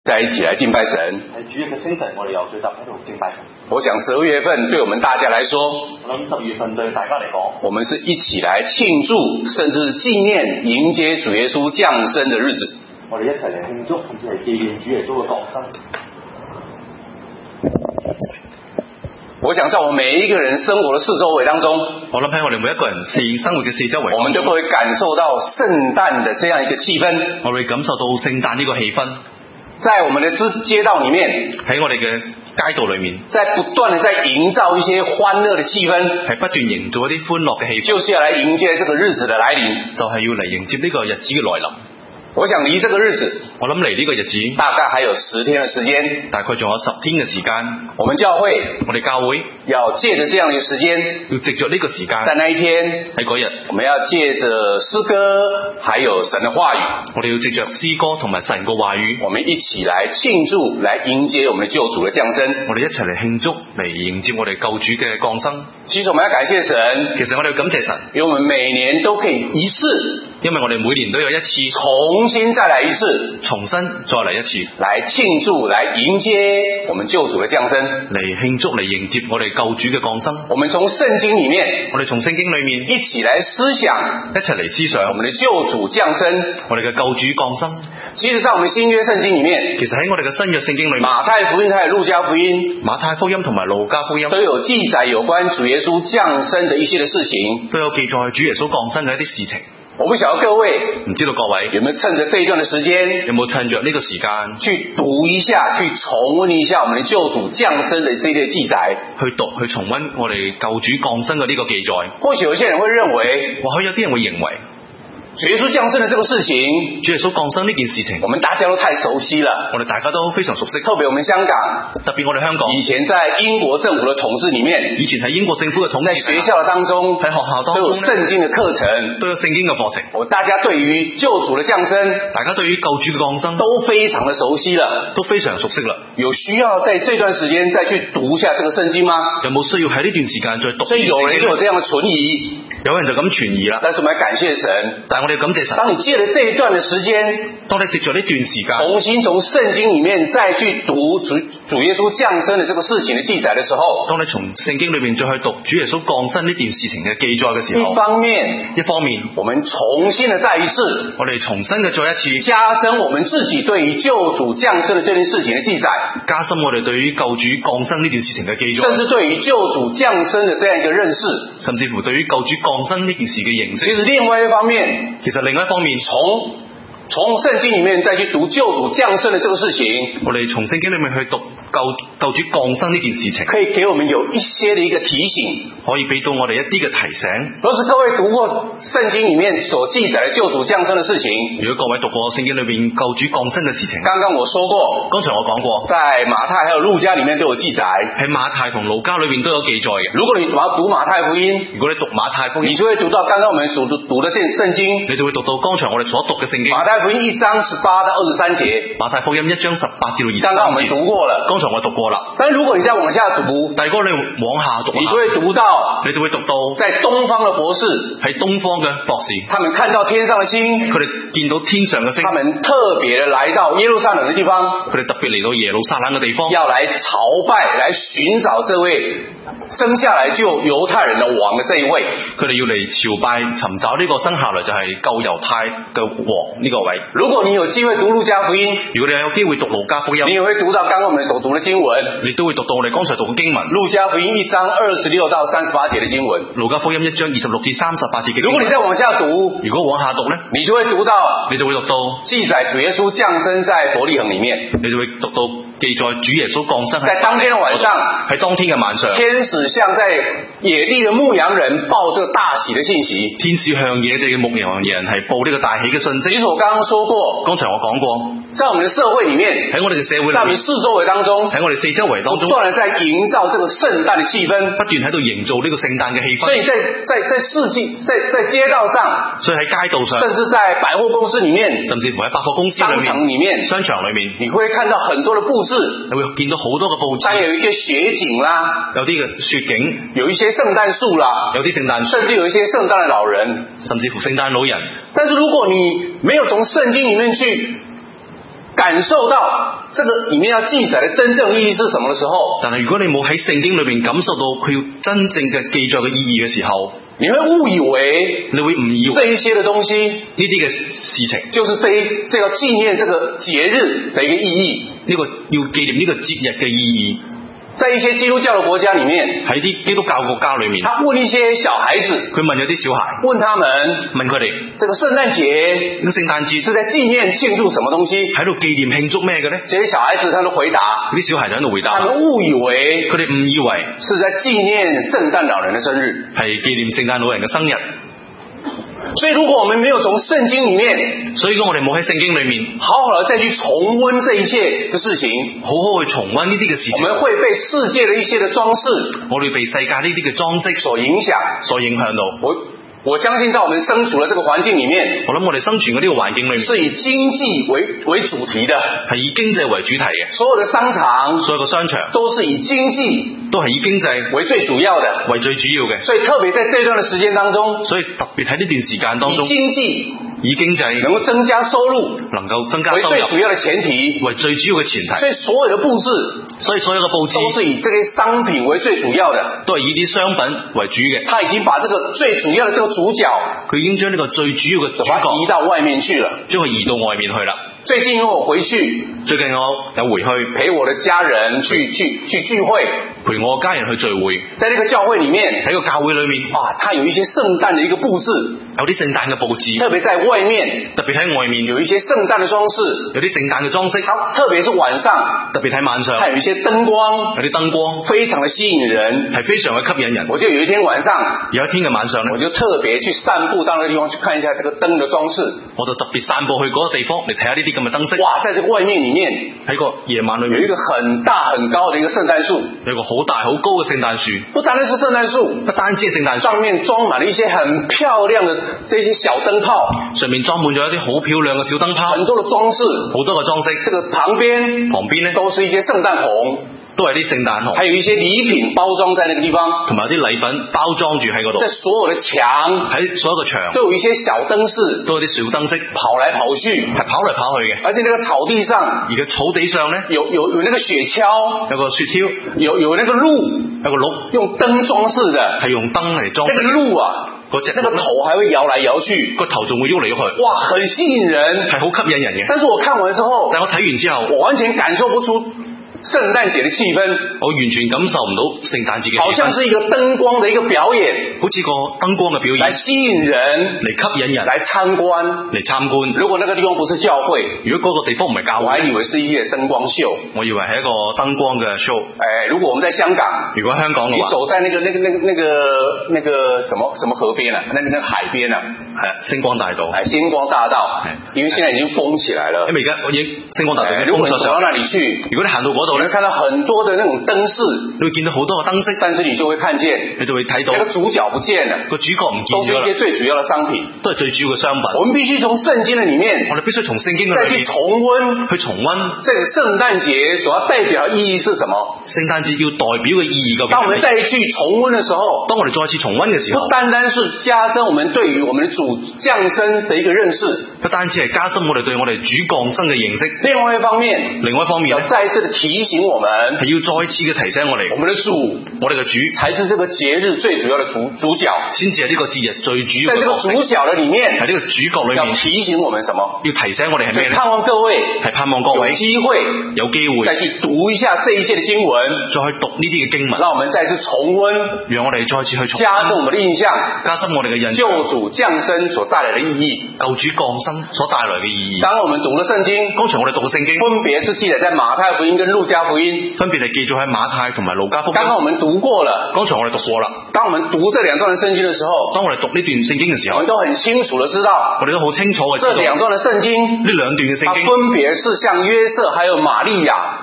在一起来敬拜神。 喺主日嘅清晨，我哋又聚集喺度敬拜神。 我想12月份對我們大家來說， 我諗12月份對大家嚟講， 我們是一起來慶祝，甚至紀念迎接主耶穌降生的日子。 我哋一齊嚟慶祝，甚至係紀念主耶穌嘅降生。 我想在我們每一個人生活的四周圍當中， 我諗喺我哋每一個人生活嘅四周圍， 我們都會感受到聖誕的這樣一個氣氛。 我會感受到聖誕呢個氣氛， 在我們的街道裡面， 喺我哋嘅街道裏面， 在不斷的在營造一些歡樂的氣氛， 係不斷營造一啲歡樂嘅氣氛， 就是要來迎接這個日子的來臨， 就係要嚟迎接呢個日子嘅來臨。 我想離這個日子， 我諗嚟呢個日子大概還有10天的時間， 大概仲有10天嘅時間。 我們教會， 我哋教會要借着這樣的時間， 要藉着呢個時間， 在那一天， 喺嗰日， 我們要借着詩歌，還有神的話語， 我哋要藉着詩歌同埋神嘅話語， 我們一起來慶祝，來迎接我們的救主的降生。 我哋一齊嚟慶祝，嚟迎接我哋救主嘅降生。 其實我們要感謝神， 其實我哋要感謝神， 因為我們每年都可以一次， 因為我哋每年都有一次重新再來一次， 重新再嚟一次， 來慶祝，來迎接我們救主的降生， 嚟慶祝，嚟迎接我哋救主嘅降生。 我們從聖經裡面， 我哋從聖經裏面一起來思想， 一齊嚟思想我們的救主降生， 我哋嘅救主降生。 其實在我們新約聖經裡面， 其實喺我哋嘅新約聖經裏面， 馬太福音還有路加福音， 馬太福音同埋路加福音都有記載有關主耶穌降生的一些的事情， 都有記載主耶穌降生嘅一啲事情。 我不曉得各位， 唔知道各位有沒有趁着這一段的時間， 有冇趁着呢個時間去讀一下，去重溫一下我們的救主降生的這類記載， 去讀去重溫我哋救主降生嘅呢個記載。 或許有些人會認為， 或許有啲人會認為主耶穌降生的這個事情， 主耶穌降生呢件事情， 我們大家都太熟悉了， 我哋大家都非常熟悉。 特別我們香港， 特別我哋香港， 以前在英國政府的統治裡面， 以前喺英國政府嘅統治， 在學校當中， 喺學校當中都有聖經的課程， 都有聖經嘅課程。 我大家對於救主的降生， 大家對於救主嘅降生都非常的熟悉了， 都非常熟悉啦。 有需要在這段時間再去讀一下這個聖經嗎？ 有冇需要喺呢段時間再讀？ 所以有人就有這樣的存疑， 有人就咁存疑啦。 但是我們要感謝神， 但係我哋感謝神。 當你借了這一段的時間， 當你藉着呢段時間， 重新從聖經裡面再去讀主耶穌降生的這個事情的記載的時候， 當你從聖經裏面再去讀主耶穌降生呢件事情嘅記載嘅時候，一方面我們重新的再一次， 我哋重新嘅再一次加深我們自己對於救主降生的這件事情的記載， 加深我哋對於救主降生呢件事情嘅記載， 甚至對於救主降生的這樣一個認識， 甚至乎對於救主降生呢件事嘅認識。 其實另外一方面，從聖經裡面再去讀救主降生的這個事情， 我哋從聖經裡面去讀救主降生呢件事情， 可以給我們有一些的一個提醒， 可以俾到我哋一啲嘅提醒。 若是各位讀過聖經裡面所記載的救主降生的事情， 如果各位讀過聖經裏面救主降生嘅事情， 剛剛我說過， 剛才我講過， 在馬太還有路加裡面都有記載， 喺馬太同路加裏面都有記載嘅。 如果你讀馬太福音， 如果你讀馬太福音， 你就會讀到剛剛我們所讀的聖經， 你就會讀到剛才我哋所讀嘅聖經。 馬太福音1章18到23節， 馬太福音1章18至到23節， 剛剛我們讀過了， 剛才我讀過啦。 但如果你再往下讀， 大哥你往下讀， 你就會讀到， 你就會讀到， 在東方的博士， 喺東方嘅博士， 他們看到天上的星， 佢哋見到天上嘅星， 他們特別的來到耶路撒冷的地方， 佢哋特別嚟到耶路撒冷嘅地方， 要來朝拜，來尋找這位生下來救猶太人的王的這一位， 佢哋要嚟朝拜，尋找呢個生下來就係救猶太嘅王呢個位。 如果你有機會讀路加福音， 如果你有機會讀路加福音， 你也會讀到剛剛我們所讀的經文， 你都會讀到我哋剛才讀嘅經文。 路加福音1章26到38節的經文， 路加福音1章26至38節嘅經文。 如果你再往下讀， 如果往下讀呢， 你就會讀到， 你就會讀到記載主耶穌降生在伯利恆裡面， 你就會讀到記載主耶穌降生在當天的晚上， 喺當天嘅晚上， 天使向在野地的牧羊人報這個大喜的信息， 天使向野地嘅牧羊人係報呢個大喜嘅信息。 其實我剛剛說過， 剛才我講過， 在我們的社會裡面， 喺我哋嘅社會裏面， 在我們四周圍當中， 喺我哋四周圍當中， 不斷地在營造這個聖誕的氣氛， 不斷喺度營造呢個聖誕嘅氣氛。 所以在街道上， 所以喺街道上， 甚至在百貨公司裡面， 甚至乎喺百貨公司商場裡面， 商場裏面， 你會看到很多的佈置， 你會見到好多嘅佈置， 但有一些雪景啦， 有啲嘅雪景， 有一些聖誕樹啦， 有啲聖誕樹， 甚至有一些聖誕的老人， 甚至乎聖誕老人。 但是如果你沒有從聖經裡面去感受到這個裡面要記載的真正意義是什麼的時候， 但係如果你冇喺聖經裏邊感受到佢真正嘅記載嘅意義嘅時候， 你會誤以為你會誤以為這一些的東西呢啲嘅事情就是這個紀念這個節日的一個意義， 呢個要紀念呢個節日嘅意義。 在一些基督教的國家裡面， 喺啲基督教國家裏面， 他問一些小孩子， 佢問有啲小孩， 問他們， 問佢哋， 這個聖誕節， 呢個聖誕節是在紀念慶祝什麼東西？ 喺度紀念慶祝咩嘅咧？ 這些小孩子他都回答， 啲小孩就喺度回答， 他們誤以為， 佢哋誤以為是在紀念聖誕老人的生日， 係紀念聖誕老人嘅生日。 所以如果我們沒有從聖經裡面， 所以如果我哋冇喺聖經裏面好好的再去重溫這一切的事情， 好好去重溫呢啲嘅事情， 我們會被世界的一些的裝飾， 我哋被世界呢啲嘅裝飾所影響到。 我相信在我們身處的這個環境裡面， 我諗我哋生存嘅呢個環境裏面是以經濟為主題的， 係以經濟為主題嘅。 所有的商場， 所有嘅商場都是以經濟都係以經濟為最主要的， 為最主要嘅。 所以特別在這段的時間當中， 所以特別喺呢段時間當中，以經濟能夠增加收入， 能夠增加收入為最主要的前提， 為最主要嘅前提。 所以所有的佈置， 所以所有嘅佈置都是以這些商品為最主要的， 都係以啲商品為主嘅。 他已經把這個最主要的這個主角， 佢已經將呢個最主要嘅主角移到外面去了， 將佢移到外面去啦。 最近因為我回去， 最近我有回去陪我的家人去聚會， 陪我家人去聚會， 在那個教會裡面， 喺個教會裡面， 它有一些聖誕的一個佈置， 有啲聖誕嘅佈置， 特別在外面， 特別喺外面有一些聖誕的裝飾， 有啲聖誕嘅裝飾， 特別是晚上， 特別喺晚上， 它有一些燈光， 有啲燈光， 非常的吸引人， 係非常嘅吸引人。 我就有一天晚上， 有一天嘅晚上咧， 我就特別去散步到那個地方去看一下這個燈的裝飾， 我就特別散步去嗰個地方嚟睇下呢啲咁嘅燈飾。 哇！在這個外面裡面， 喺個夜晚裏面有一個很大很高的一個聖誕樹， 有個好大好高嘅聖誕樹， 不單單是聖誕樹， 不單止係聖誕樹， 上面裝滿了一些很漂亮的這些小燈泡， 上面裝滿咗一啲好漂亮嘅小燈泡， 很多的裝飾， 好多嘅裝飾。 這個旁邊呢，都是一些聖誕紅。 都係啲聖誕紅， 還有一些禮品包裝在那個地方， 同埋有啲禮品包裝住喺嗰度。 在所有的牆， 喺所有嘅牆都有一些小燈飾， 都有啲小燈飾跑來跑去， 係跑嚟跑去嘅。 而且那個草地上， 而個草地上咧， 有那個雪橇， 有個雪橇， 有那個鹿， 有個鹿， 用燈裝飾的， 係用燈嚟裝飾。 那個鹿啊，那個頭還會搖來搖去， 個頭仲會喐嚟喐去， 哇，很吸引人， 係好吸引人嘅。 但是我看完之後， 但我睇完之後， 我完全感受不出聖誕節的氣氛， 我完全感受唔到聖誕節嘅氣氛， 好像是一個燈光的一個表演， 好似個燈光嘅表演， 來吸引人， 嚟吸引人， 來參觀， 嚟參觀。 如果那個地方不是教會， 如果嗰個地方唔係教會， 我還以為是一些燈光秀， 我以為係一個燈光嘅 show。 如果我們在香港， 如果香港嘅話， 你走在那個什麼河邊啊，那個海邊啊， 星光大道， 星光大道，因為現在已經封起來了， 因為而家已經星光大道如果你走到那裡去， 如果你行到嗰度咧， 你會看到很多的那種燈飾， 你會見到好多嘅燈飾，但是你就會看見， 你就會睇到， 那個主角不見了， 個主角唔見咗啦， 都是一些最主要的商品， 都係最主要嘅商品。 我們必須從聖經的裡面， 我哋必須從聖經嘅裏面再去重溫，這個聖誕節所要代表的意義是什麼？ 聖誕節要代表嘅意義究竟？ 當我們再去重溫的時候， 當我哋再次重溫嘅時候， 不單單是加深我們對於我們的主降生的一個認識， 不單止係加深我哋對我哋主降生嘅認識。 另外一方面，要再次的提醒我們， 係要再次嘅提醒我哋， 我們的主， 我哋嘅主才是這個節日最主要的主角， 先至係呢個節日最主要嘅。 在這個主角的裡面， 喺呢個主角裏面， 要提醒我們什麼？ 要提醒我哋係咩咧？ 盼望各位， 係盼望各位有機會再去讀一下這一些的經文， 再去讀呢啲嘅經文， 讓我們再次重溫， 讓我哋再次去重溫， 加深我們的印象， 加深我哋嘅印象， 救主降生所帶來的意義， 救主降生所帶來嘅意義。 當我們讀了聖經， 剛才我哋讀嘅聖經， 分別是記載在馬太福音跟路加福音， 分別係記載喺馬太同埋路加福音。 剛剛我們讀過了， 剛才我哋讀過啦。 當我們讀這兩段的聖經的時候， 當我哋讀呢段聖經嘅時候， 我們都很清楚的知道， 我哋都好清楚嘅知道， 這兩段的聖經， 呢兩段嘅聖經， 它分別是向約瑟還有瑪利亞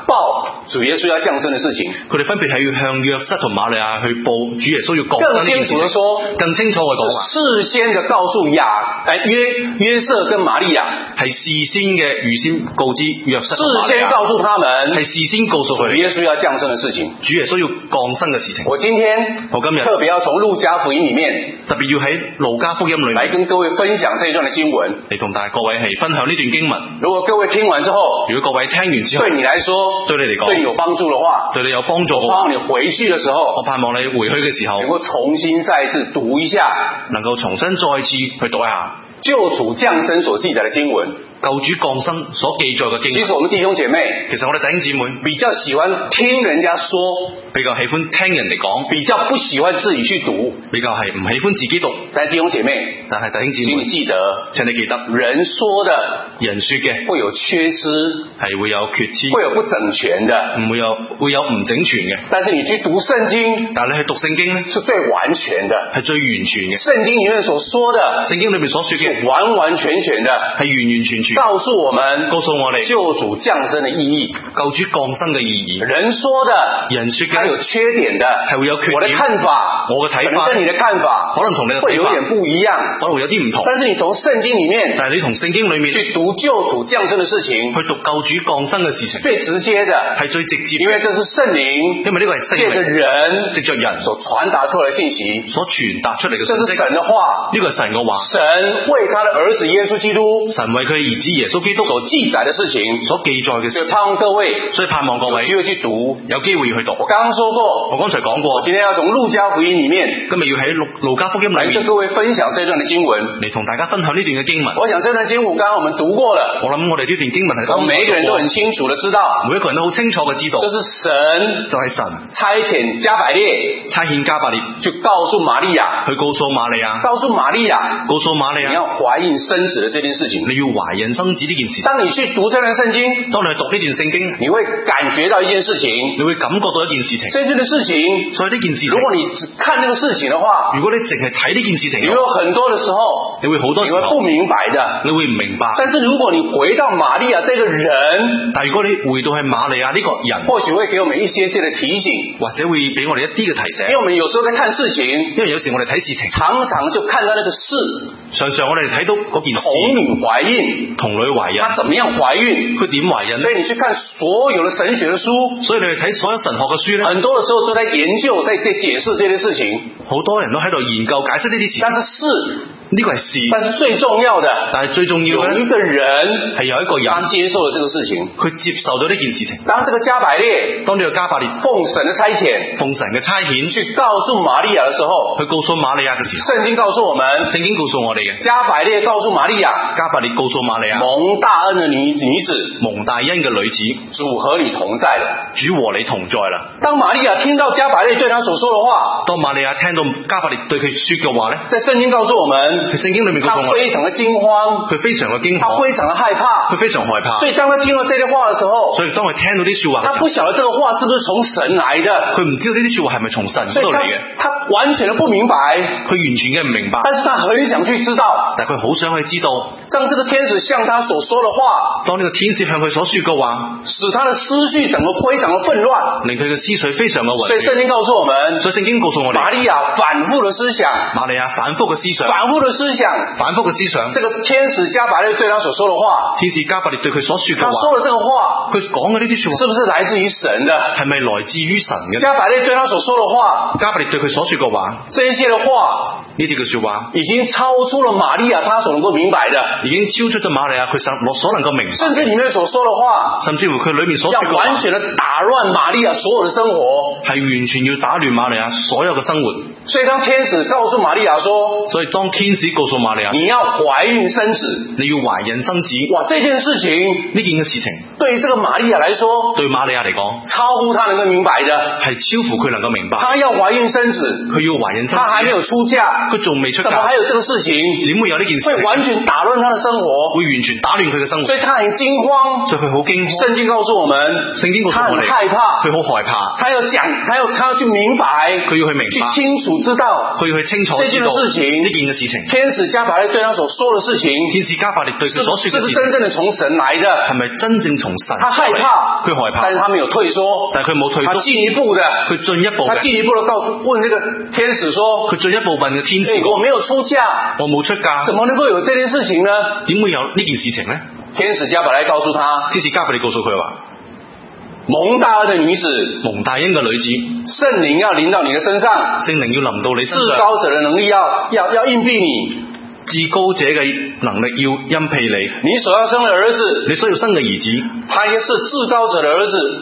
報主耶穌要降生的事情。 佢哋分別係要向約瑟同瑪利亞去報主耶穌要降生呢件事情。更清楚嘅講話， 事先嘅告訴約瑟跟瑪利亞， 係事先嘅預先告知約瑟同瑪利亞， 事先告訴他們， 係事先告訴佢哋主耶穌要降生的事情， 主耶穌要降生嘅事情。 我今日特別要從路加福音裡面， 特別要喺路加福音裡面來跟各位分享這一段的經文， 嚟同各位係分享呢段經文。 如果各位聽完之後， 如果各位聽完之後， 對你來說，對你嚟講，對你有幫助的話，對你有幫助嘅話，我盼望你回去的時候，我盼望你回去嘅時候，能夠重新再次讀一下， 能夠重新再次去讀一下救主降生所記載的經文。 救主降生所記載嘅經文。 其實我們弟兄姐妹， 其實我哋弟兄姊妹比較喜歡聽人家說， 比較喜歡聽人哋講， 比較不喜歡自己去讀， 比較係唔喜歡自己讀。 但係弟兄姐妹，請你記得，請你記得，人說嘅會有缺失， 係會有缺失， 會有不整全的， 會有唔整全嘅。 但是你去讀聖經， 但係你去讀聖經咧， 是最完全的， 係最完全嘅。 聖經裡面所說的， 聖經裏面所說嘅， 完完全全的， 係完完全全。 告訴我們救主降生的意義， 救主降生嘅意義。 人說嘅，它有缺點的，係會有缺點。我的看法，我嘅睇法，跟你的看法，可能同你嘅睇法會有點不一樣，可能會有啲唔同。但是你從聖經裡面，但係你從聖經裡面去讀救主降生的事情，去讀救主降生嘅事情，最直接的，係最直接，因為這是聖靈，因為呢個係聖靈藉着人所傳達出來的信息，所傳達出嚟嘅信息。這是神的話，呢個係神嘅話。神為他的兒子耶穌基督，神為佢嘅兒子耶穌基督所記載的事情，所記載嘅事，就盼望各位，所以盼望各位有機會去讀，有機會去讀。我剛才講過，我今天要從路加福音裡面，今日要喺路加福音裡面，跟各位分享這段的經文，嚟同大家分享呢段嘅經文。我想這段經文剛剛我們讀過了，我諗我哋呢段經文係每一個人都很清楚的知道，每一個人都好清楚嘅知道，這是神，就係神差遣加百列，去告訴瑪利亞，告訴瑪利亞，你要懷孕生子的這件事情，你要懷孕生子呢件事。當你去讀這段聖經，當你去讀呢段聖經，你會感覺到一件事情，你會感覺到一件事情。這件事情，所以呢件事情，如果你只看呢個事情的話，如果你淨係睇呢件事情，你會有很多的時候，你會好多時候，你會不明白的，你會唔明白。但是如果你回到瑪利亞這個人，但如果你回到係瑪利亞呢個人，或許會給我們一些的提醒，或者會俾我哋一啲嘅提醒。因為我們有時候在看事情，因為有時我哋睇事情，常常就看到那個事，常常我哋睇到嗰件事，童女懷孕，她怎麼樣懷孕，佢點懷孕？所以你去看所有的神學的書，所以你去睇所有神學嘅書咧，很多的時候都在研究，在解釋這些事情，好多人都喺度研究解釋呢啲事。但是呢個係事，但是最重要的，但係最重要嘅，有一個人係有一個人，他接受了這個事情，佢接受咗呢件事情。當這個加百列，當呢個加百列奉神嘅差遣，去告訴瑪利亞嘅時候，去告訴瑪利亞嘅時候，聖經告訴我們嘅，加百列告訴瑪利亞，蒙大恩嘅女子，蒙大恩嘅女子，主和你同在了，主和你同在啦。當瑪利亞聽到加百列對他所說的話，當瑪利亞聽到加百列對佢說嘅話咧，在聖經告訴我們。聖經裏面告訴我，他非常的驚慌，佢非常的驚慌，他非常的害怕，佢非常害怕。所以當他聽到這些話的時候，所以當佢聽到啲說話，他不曉得這個話是不是從神來的，佢唔知道呢啲說話係咪從神嗰度嚟嘅，他完全的不明白，佢完全嘅唔明白。但是他很想去知道，但佢好想去知道。當這個天使向他所說的話，當呢個天使向佢所說嘅話，使他的思緒整個非常的混亂，令佢嘅思緒非常嘅混亂。所以聖經告訴我們，瑪利亞反覆嘅思想，反覆嘅思想，這個天使加百列對他所說的話，天使加百列對佢所說嘅話，他說的這個話，佢講嘅呢啲說話，是不是來自於神的？係咪來自於神嘅？加百列對他所說的話，加百列對佢所說嘅話，這一些的話，呢啲嘅說話，已經超出了瑪利亞他所能夠明白的，已經超出咗瑪利亞佢所能夠明白，甚至裏面所說的話，甚至乎佢裏面所說嘅話，要完全的打亂瑪利亞所有的生活，係完全要打亂瑪利亞所有嘅生活。所以當天使告訴瑪利亞說，所以當天使告訴瑪利亞，你要懷孕生子，你要懷孕生子。哇，這件事情，呢件嘅事情，對於這個瑪利亞來說，對瑪利亞嚟講，超乎他能夠明白的，係超乎佢能夠明白。她要懷孕生子，佢要懷孕生子，她還沒有出嫁， 佢仲未出嫁， 怎麼還有這個事情？ 點會有呢件事情？ 會完全打亂他的生活， 會完全打亂佢嘅生活， 所以他很驚慌， 所以佢好驚慌。 聖經告訴我們，他很害怕， 佢好害怕， 他要講，他要去明白， 佢要去明白， 去清楚知道， 佢要去清楚知道呢件嘅事情。 天使加百列對他所說的事情， 天使加百列對佢所說嘅事情， 是不是真正的從神來的？ 係咪真正從神？ 他害怕， 佢害怕， 但是他沒有退縮， 但係佢冇退縮， 他進一步的， 佢進一步嘅， 他進一步的問這個天使說， 佢進一步問嘅天使， 我沒有出嫁， 我冇出嫁， 怎麼能夠有這件事情呢？ 點會有呢件事情呢？ 天使加百列告訴他， 天使加百列告訴佢話， 蒙大恩的女子， 蒙大恩嘅女子， 聖靈要臨到你的身上， 聖靈要臨到你身上， 至高者的能力要蔭庇你， 至高者嘅能力要蔭庇你， 你所要生的兒子， 你所要生嘅兒子， 他也是至高者的兒子，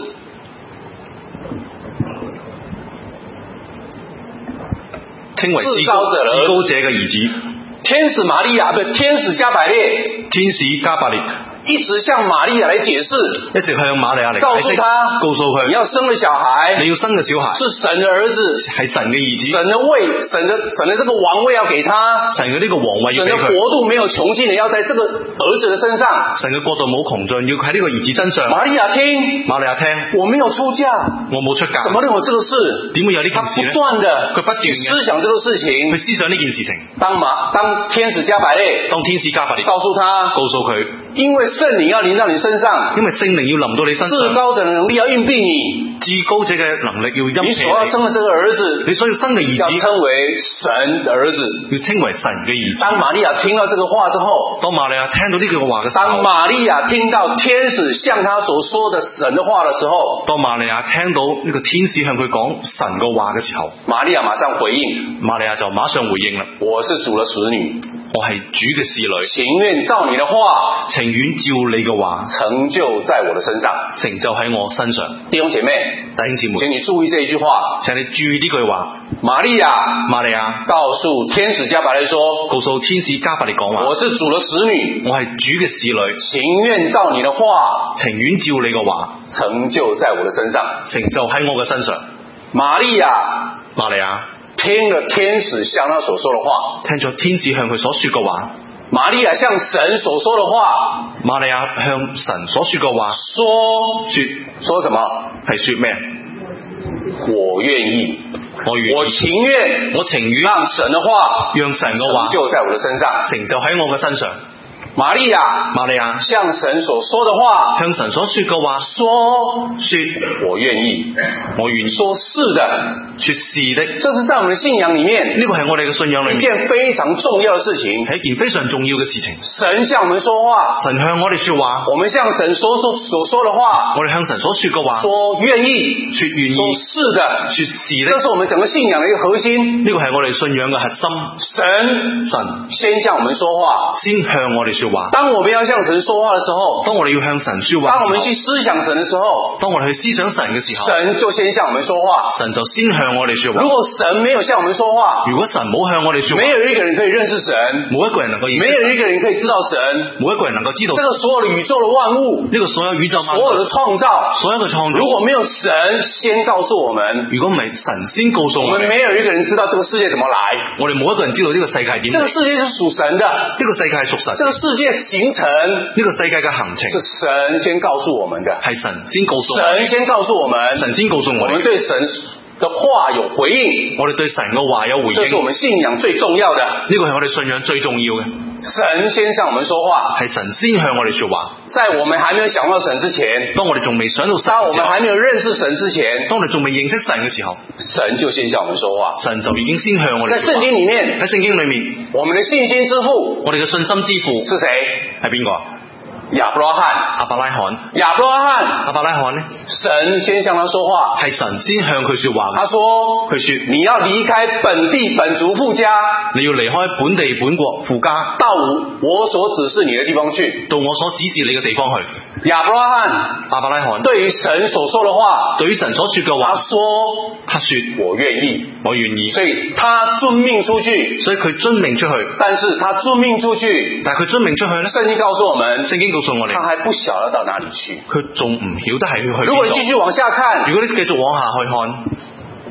稱為至高者嘅兒子。 天使瑪利亞不，天使加百列， 天使加百列一直向瑪利亞來解釋， 一直向瑪利亞嚟告訴他， 告訴佢， 你要生個小孩， 你要生個小孩， 是神的兒子， 係神嘅兒子， 神的位，神的這個王位要給他， 神嘅呢個王位要俾佢， 神的國度沒有窮盡的要在這個兒子的身上， 神嘅國度冇窮盡，要喺呢個兒子身上。瑪利亞聽， 我沒有出嫁， 我冇出嫁， 怎麼能有這個事？ 點會有呢件事呢？佢不斷嘅思想這個事情， 佢思想呢件事情。 當天使加百列，告訴佢，因為聖靈要臨到你身上， 因為聖靈要臨到你身上， 至高者的能力要蔭庇你， 至高者嘅能力要蔭庇你。 你所要生的這個兒子， 你所要生嘅兒子要稱為神的兒子， 要稱為神嘅兒子。 當瑪利亞聽到這個話之後， 當瑪利亞聽到呢句話嘅時候， 當瑪利亞聽到天使向他所說的神的話的時候， 當瑪利亞聽到呢個天使向佢講神嘅話嘅時候， 瑪利亞馬上回應， 瑪利亞就馬上回應啦， 我是主的使女， 我係主嘅使女， 情願照你的話， 情願照你嘅話， 成就在我的身上， 成就喺我身上。弟兄姐妹， 請你注意這一句話， 請你注意呢句話。 瑪利亞告訴天使加百列說， 告訴天使加百列講話， 我是主的使女， 我係主嘅使女， 情願照你的話， 情願照你嘅話， 成就在我的身上， 成就喺我嘅身上。 瑪利亞聽了天使向他所說的話， 聽咗天使向佢所說嘅話， 瑪利亞向神所說的話， 瑪利亞向神所說嘅話， 說什麼？ 係說咩？ 我願意，我情願讓神的話， 讓神嘅話成就在我的身上， 成就喺我嘅身上。 瑪利亞向神所說的話， 向神所說嘅話， 說我願意，說是的， 說是的。 這是在我們的信仰裏面， 呢個係我哋嘅信仰裏面一件非常重要的事情， 係一件非常重要嘅事情。 神向我們說話， 神向我哋說話， 我們向神所說的話， 我哋向神所說嘅話， 說願意， 說願意， 說是的， 說是的。 這是我們整個信仰的一個核心。 呢個係我哋信仰嘅核心。神先向我們說話， 先向我哋說話。 當我們要向神說話的時候， 當我哋要向神說話， 當我們去思想神的時候， 當我哋去思想神嘅時候， 神就先向我們說話， 神就先向我哋說話。 如果神沒有向我們說話， 如果神冇向我哋說話， 沒有一個人可以認識神， 冇一個人能夠認識神， 沒有一個人可以知道神， 冇一個人能夠知道神。 這個所有的宇宙的萬物， 呢個所有宇宙萬物， 所有的創造， 所有嘅創造， 如果沒有神先告訴我們， 如果唔係神先告訴我們， 沒有一個人知道這個世界怎麼來， 我哋冇一個人知道呢個世界點。 這個世界是屬神的， 呢個世界係屬神。 這個世界形成， 呢個世界嘅行程是神先告訴我們的， 係神先告訴我們， 神先告訴我們， 神先告訴我們， 我們對神的話有回應， 我哋對神嘅話有回應， 這是我們信仰最重要的。 呢個係我哋信仰最重要嘅。 神先向我們說話， 係神先向我哋說話。 在我們還沒有想到神之前， 當我哋仲未想到神， 當我們還沒有認識神之前， 當我哋仲未認識神嘅時候， 神就先向我們說話， 神就已經先向我哋說話。 在聖經裏面， 喺聖經裏面， 我們的信心之父， 我哋嘅信心之父是誰？ 係邊個？ 亞伯拉罕， 亞伯拉罕， 亞伯拉罕， 亞伯拉罕呢？ 神先向他說話， 係神先向佢說話。 他說：佢說你要離開本地本族父家， 你要離開本地本國父家， 到我所指示你的地方去， 到我所指示你嘅地方去。 亞伯拉罕對於神所說的話， 對於神所說嘅話，他說我願意， 我願意。 所以他遵命出去， 所以佢遵命出去。 但是他遵命出去， 但係佢遵命出去咧， 聖經告訴我們， 告訴我哋， 他還不曉得到哪裡去， 佢仲唔曉得係去邊度。 如果你繼續往下看， 如果你繼續往下去看，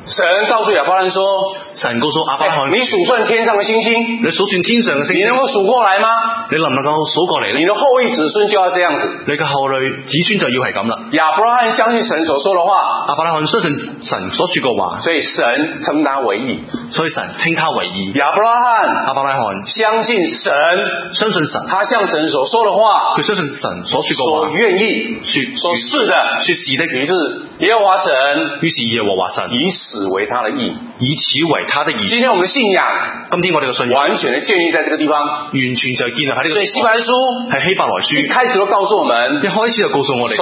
神告訴亞伯蘭說， 神告訴亞伯蘭， 你數算天上的星星， 你數算天上嘅星星， 你能夠數過來嗎？ 你能唔能夠數過嚟呢？ 你的後裔子孫就要這樣子， 你嘅後裔子孫就要係咁啦。 亞伯拉罕相信神所說的話， 亞伯拉罕相信神所說嘅話， 所以神稱他為義， 所以神稱他為義。 亞伯拉罕相信神， 相信神， 他向神所說的話， 佢相信神所說嘅話， 所願意說是的， 說是的， 於是耶和華神， 於是耶和華神以此為他的義， 以此為他的義。 今天我們的信仰， 今天我哋嘅信仰完全的建立在這個地方， 完全就係建立喺呢個地方。 所以希伯來書係希伯來書一開始就告訴我們， 一開始就告訴我哋，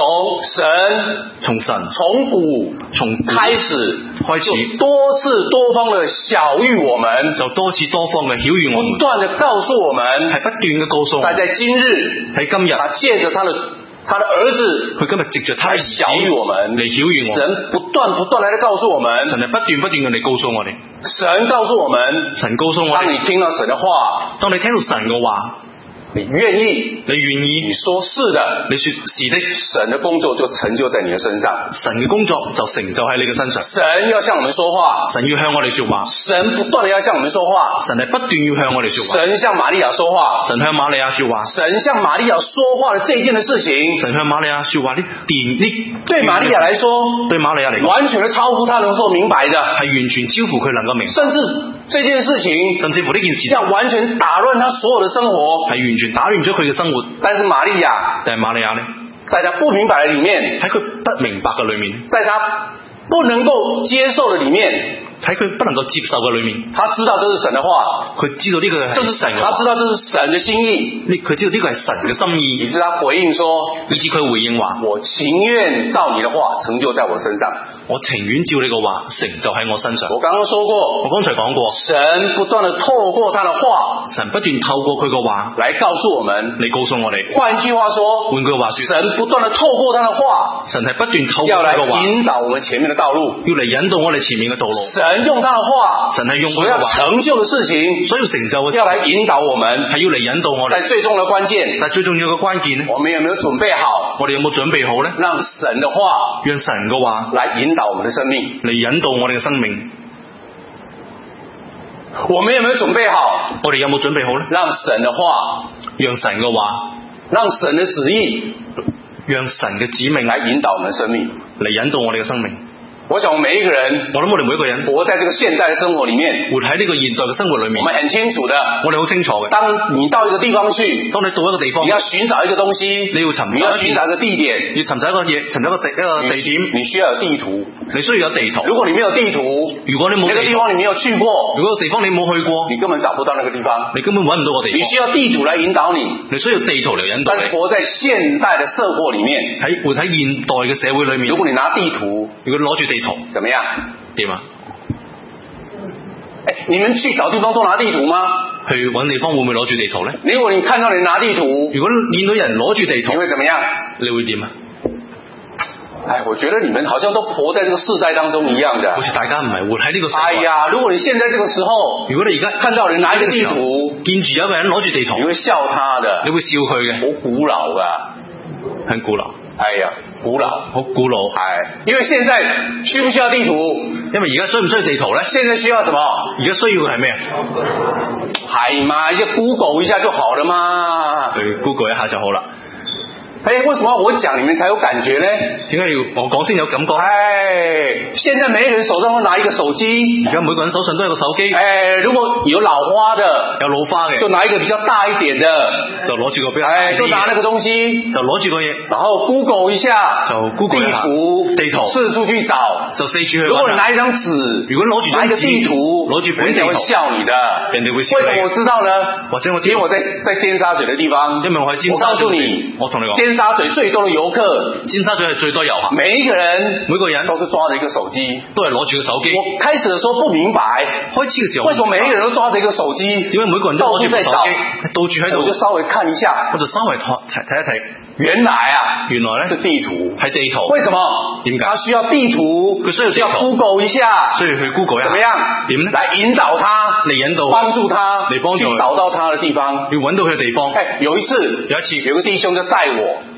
從古開始就多次多方的曉諭我們， 就多次多方嘅曉諭我們， 不斷的告訴我們， 係不斷嘅告訴我們。 但在今日， 喺今日， 他借着他的兒子， 佢今日藉着他嘅曉諭我們， 嚟曉諭我們。 神不斷嚟告訴我們， 神係不斷嘅嚟告訴我哋。 神告訴我們， 神告訴我哋， 當你聽到神的話， 當你聽到神嘅話， 你願意， 你說是的， 你說是的， 神的工作就成就在你的身上， 神嘅工作就成就喺你嘅身上。 神要向我們說話， 神要向我哋說話， 神不斷地要向我們說話， 神係不斷要向我哋說話。 神向瑪利亞說話， 神向瑪利亞說話， 神向瑪利亞說話的這一件的事情， 神向瑪利亞說話呢對瑪利亞來說， 對瑪利亞嚟講， 完全的超乎他能夠明白的， 係完全超乎佢能夠明白， 甚至這件事情， 甚至乎呢件事， 要完全打亂他所有的生活， 係完全打亂咗佢嘅生活。 但是瑪利亞，呢，在他不明白的裏面， 喺佢不明白嘅裏面， 在他不能夠接受的裏面， 喺佢不能夠接受嘅裏面， 他知道這是神的話， 佢知道呢個係神嘅話， 他知道這是神的心意， 佢知道呢個係神嘅心意， 於是他回應說， 佢回應話， 我情願照你的話成就在我身上， 我情願照你嘅話成就喺我身上。 我剛剛說過， 我剛才講過， 神不斷地透過他的話， 神不斷透過佢嘅話來告訴我們， 嚟告訴我哋。 換句話說，神不斷地透過他的話， 神係不斷透過要來佢嘅話引導我們前面的道路， 要嚟引導我哋前面嘅道路。 神用他的話， 神係用所要成就的事情， 所要成就嘅事， 要來引導我們， 係要嚟引導我哋。 但最重要的關鍵， 但最重要嘅關鍵呢？ 我們有沒有準備好？ 我哋有冇準備好呢？ 讓神的話， 讓神嘅話來引導我們的生命， 嚟引導我哋嘅生命。 我們有沒有準備好？ 我哋有冇準備好呢？ 讓神的話， 讓神嘅話， 讓神的旨意， 讓神嘅指命來引導我們的生命， 嚟引導我哋嘅生命。 我想我們每一個人， 我諗我哋每一個人活在這個現代的生活裏面， 活喺呢個現代嘅生活裏面， 我們很清楚的， 我哋好清楚嘅。 當你到一個地方去， 當你到一個地方， 你要尋找一個東西， 你要尋找一個地點， 要尋找一個嘢，尋找一個地點， 你需要有地圖， 你需要有地圖。 如果你沒有地圖， 如果你冇地圖， 那個地方你沒有去過， 如果個地方你冇去過， 你根本找不到那個地方， 你根本揾唔到個地方。 你需要地圖來引導你， 你需要地圖嚟引導你。 但是活在現代的社會裏面， 活喺現代嘅社會裏面， 如果你拿地圖， 如果你攞住地圖， 怎麼樣？ 點啊？ 你們去找地方都拿地圖嗎？ 去揾地方會唔會攞住地圖呢？ 如果你看到人拿地圖， 如果見到人攞住地圖， 你會怎麼樣？ 你會點啊？ 我覺得你們好像都活在這個世代當中一樣的。 好似大家唔係活喺呢個世代。 哎呀，如果你現在這個時候， 如果你而家看到人拿一個地圖， 見住有一個人攞住地圖， 你會笑他的， 你會笑佢嘅。 好古老噶， 很古老。 哎呀，古老，好古老。因為現在需不需要地圖？ 因為而家需唔需要地圖呢？ 現在需要什麼？ 而家需要嘅係咩？ 係嘛，一 Google 一下就好了嘛。 去 Google 一下就好啦。 為什麼我講你們才有感覺呢？ 點解要我講先有感覺？ 現在每個人手上都拿一個手機， 而家每個人手上都有個手機。 如果有老花的， 有老花嘅， 就拿一個比較大一點的， 就攞住個比較大啲嘅， 就拿那個東西， 就攞住個嘢， 然後 Google 一下， 就 Google 一下地圖，四處去找， 就四處去揾。 如果你拿一張紙， 如果攞住張紙， 拿一個地圖， 攞住本地圖， 人哋會笑你的， 人哋會笑你。 為什麼我知道呢？ 或者我知， 因為我在尖沙咀的地方， 因為我喺尖沙咀。我同你講， 尖沙咀最多的遊客， 尖沙咀係最多遊客。 每一個人都是抓着一個手機， 都係攞住個手機。 我開始的時候不明白，開始嘅時候，為什麼每一個人都抓着一個手機？ 點解每個人都攞住部手機？到處喺度， 我就稍微看一下， 我就稍微睇一睇。 原來呢是地圖， 係地圖。 為什麼？點解？他需要地圖， 佢需要 Google 一下， 所以去 Google 一下。 怎麼樣？ 點呢？ 來引導他，幫助他，去找到他的地方， 要揾到佢嘅地方。 有一次，有個弟兄就載我。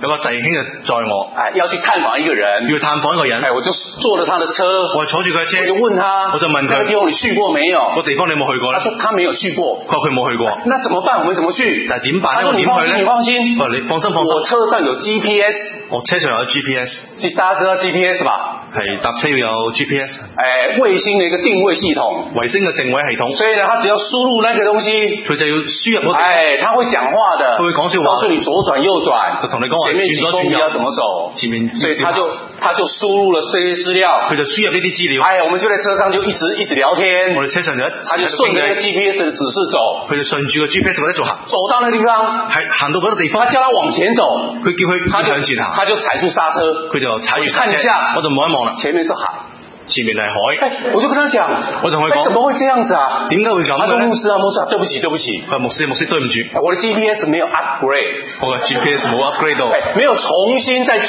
有個弟兄就載我， 要去探訪一個人， 要探訪一個人， 我就坐了他的車， 我坐住佢嘅車， 我就問他， 我就問佢， 那個地方你去過沒有？ 個地方你有冇去過咧？ 他說他沒有去過， 佢話佢冇去過。 那怎麼辦？我們怎麼去？ 但係點辦咧？我點去咧？ 你放心， 你放心， 我車上有 GPS， 我車上有 GPS， 大家知道 GPS 吧？ 係搭車要有 GPS， 衛星的一個定位系統， 衛星嘅定位系統。 所以呢，他只要輸入那個東西， 佢就要輸入。 他會講話的， 佢會講笑話， 告訴你左轉右轉， 就同你講前面幾公里要怎麼走， 前面， 所以他就輸入了這些資料， 佢就輸入呢啲資料。 我們就在車上就一直聊天， 我哋車上就他就順着 GPS 的指示走， 佢就順住個 GPS 嗰啲做行， 走到那個地方， 行到嗰個地方， 他叫他往前走， 佢叫佢向前行， 他就踩住剎車， 佢就踩住看一下， 我就望一望啦， 前面是海。 前面係海， 我就跟他講， 我同佢講， 怎麼會這樣子啊？ 點解會咁嘅咧？ 他說牧師，對不起。 牧師，對唔住， 我的 GPS 沒有 upgrade， 我嘅 GPS 冇 upgrade 到， 沒有重新再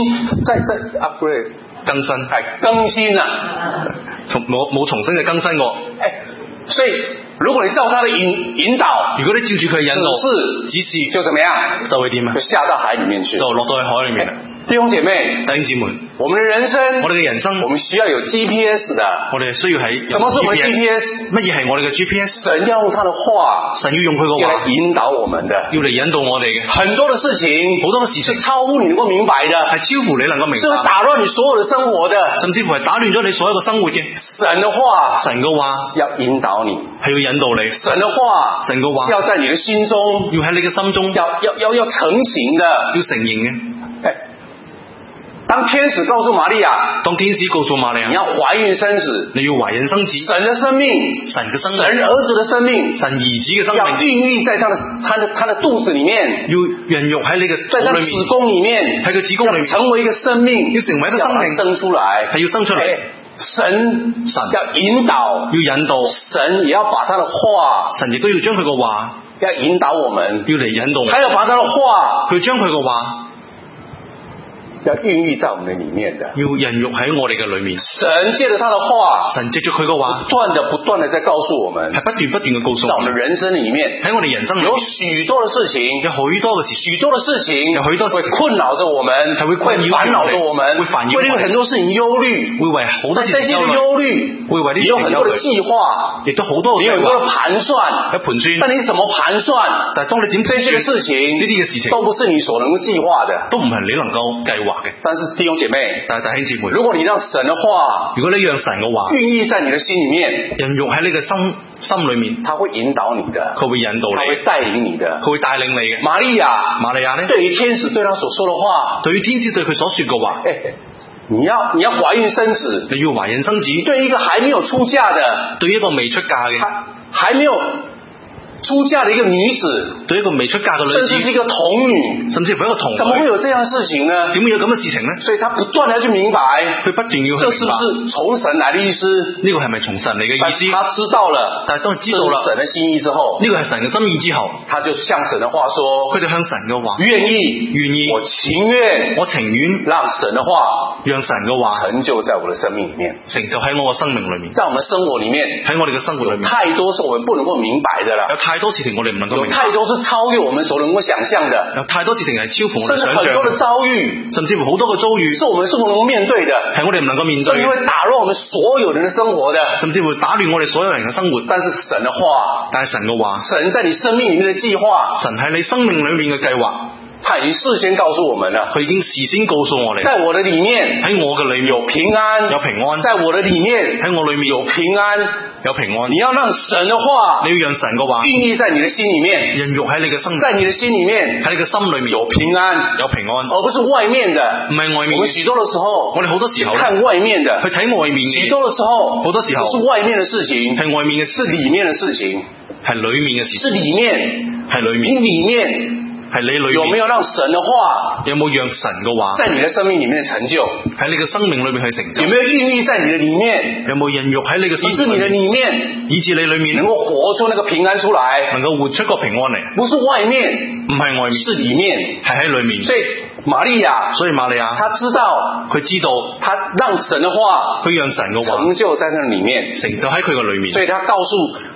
upgrade 更新啊， 冇重新嘅更新過。 所以如果你照他的引導， 如果你照住佢嘅引導指示， 就怎麼樣？ 就會點啊？ 就下到海裡面去， 就落到去海裡面。 弟兄姐妹，我們的人生， 我哋嘅人生， 我們需要有 GPS 的。 我哋需要喺什麼是我們的 GPS？ 乜嘢係我哋嘅 GPS？ 神要用他的話， 神要用佢嘅話來引導我們的， 要嚟引導我哋嘅。 很多的事情， 好多嘅事情是超乎你能夠明白的， 係超乎你能夠明白， 是會打亂你所有的生活的， 甚至乎係打亂咗你所有嘅生活嘅。 神的話， 神嘅話要引導你， 係要引導你。 神的話， 神嘅話要在你的心中， 要喺你嘅心中， 要成型的， 要成型嘅。 當天使告訴瑪利亞，你要懷孕生子， 你要懷孕生子， 神的生命，神兒子的生命， 神兒子嘅生命， 要孕育在他的肚子裡面， 要孕育喺你嘅在他的子宮裡面， 喺佢子宮裡面成為一個生命， 要成為一個生命， 生出來， 係要生出嚟。 神要引導，神也要把他的話， 神亦都要將佢嘅話， 要引導我們， 要嚟引導， 他要把他的話， 佢將佢嘅話。 要孕育在我們的裡面的， 要孕育喺我哋嘅裏面。 神借着他的話， 神借住佢嘅話， 不斷的在告訴我們， 係不斷嘅告訴我們。 在我們人生裡面， 喺我哋人生裏面有許多的事情， 有許多嘅事， 許多的事情， 有許多會困擾着我們， 係會煩惱着我們，會為很多事情憂慮， 會為好多事情憂慮，會為有很多的計劃， 亦都好多嘅計劃， 有很多的盤算， 有盤算。 但你怎麼盤算？ 但係當你點這些事情， 呢啲嘅事情， 都不是你所能夠計劃的， 都唔係你能夠計劃嘅。 但是弟兄姐妹， 但係弟兄姊妹， 如果你讓神的話， 如果你讓神嘅話孕育在你的心裡面， 孕育喺你嘅心裏面， 他會引導你的， 佢會引導你， 他會帶領你的， 佢會帶領你嘅。 瑪利亞呢？對於天使對他所說的話， 對於天使對佢所說嘅話， 你要懷孕生子， 你要懷孕生子。 對一個還沒有出嫁的， 對一個未出嫁嘅， 還沒有出嫁的一個女子， 對一個未出嫁嘅女子， 甚至是一個童女， 甚至乎一個童女， 怎麼會有這樣的事情呢？ 點會有咁嘅事情呢？ 所以他不斷地要去明白， 佢不斷要去明白， 這是不是從神來的意思？ 呢個係咪從神嚟嘅意思？ 他知道了， 但係當佢知道啦， 神的心意之後， 呢個係神嘅心意之後， 他就向神的話說， 佢就向神嘅話， 願意，我情願讓神的話， 讓神嘅話成就在我的生命裡面， 成就喺我嘅生命裡面， 在我們生活裡面， 喺我哋嘅生活裡面， 太多是我們不能夠明白的啦， 有太多事情我哋唔能夠明白， 有太多是超越我們所能夠想象的， 有太多事情係超乎我哋想象， 甚至很多的遭遇， 甚至乎好多嘅遭遇， 是我們不能夠面對的， 係我哋唔能夠面對， 甚至會打亂我們所有人的生活的， 甚至會打亂我哋所有人嘅生活。 但是神的話，神在你生命裡面的計劃， 神喺你生命裡面嘅計劃， 他已經事先告訴我們了， 佢已經事先告訴我哋， 在我的裡面， 喺我嘅裡面有平安， 有平安， 在我的裡面， 喺我裡面有平安， 有平安。 你要讓神的話， 你要讓神嘅話孕育在你的心裡面， 孕育喺你嘅生命， 在你的心裡面， 喺你嘅心裡面有平安， 有平安， 而不是外面的， 唔係外面。 我們許多的時候， 我哋好多時候看外面的， 去睇外面嘅， 許多的時候， 好多時候是外面的事情， 係外面嘅， 是裡面的事情， 係裡面嘅事， 是裡面， 係裡面， 你裡面。 係你裏面有沒有讓神的話， 有冇讓神嘅話在你的生命裡面成就， 喺你嘅生命裏面去成就？ 有沒有孕育在你的裡面？ 有冇孕育喺你嘅生命以致你的裡面， 以致你裏面能夠活出那個平安出來， 能夠活出個平安嚟？ 不是外面， 唔係外面， 是裡面， 係喺裏面。 所以瑪利亞，他知道， 佢知道， 他讓神的話， 佢讓神嘅話成就在那裡面， 成就喺佢嘅裏面。 所以他告訴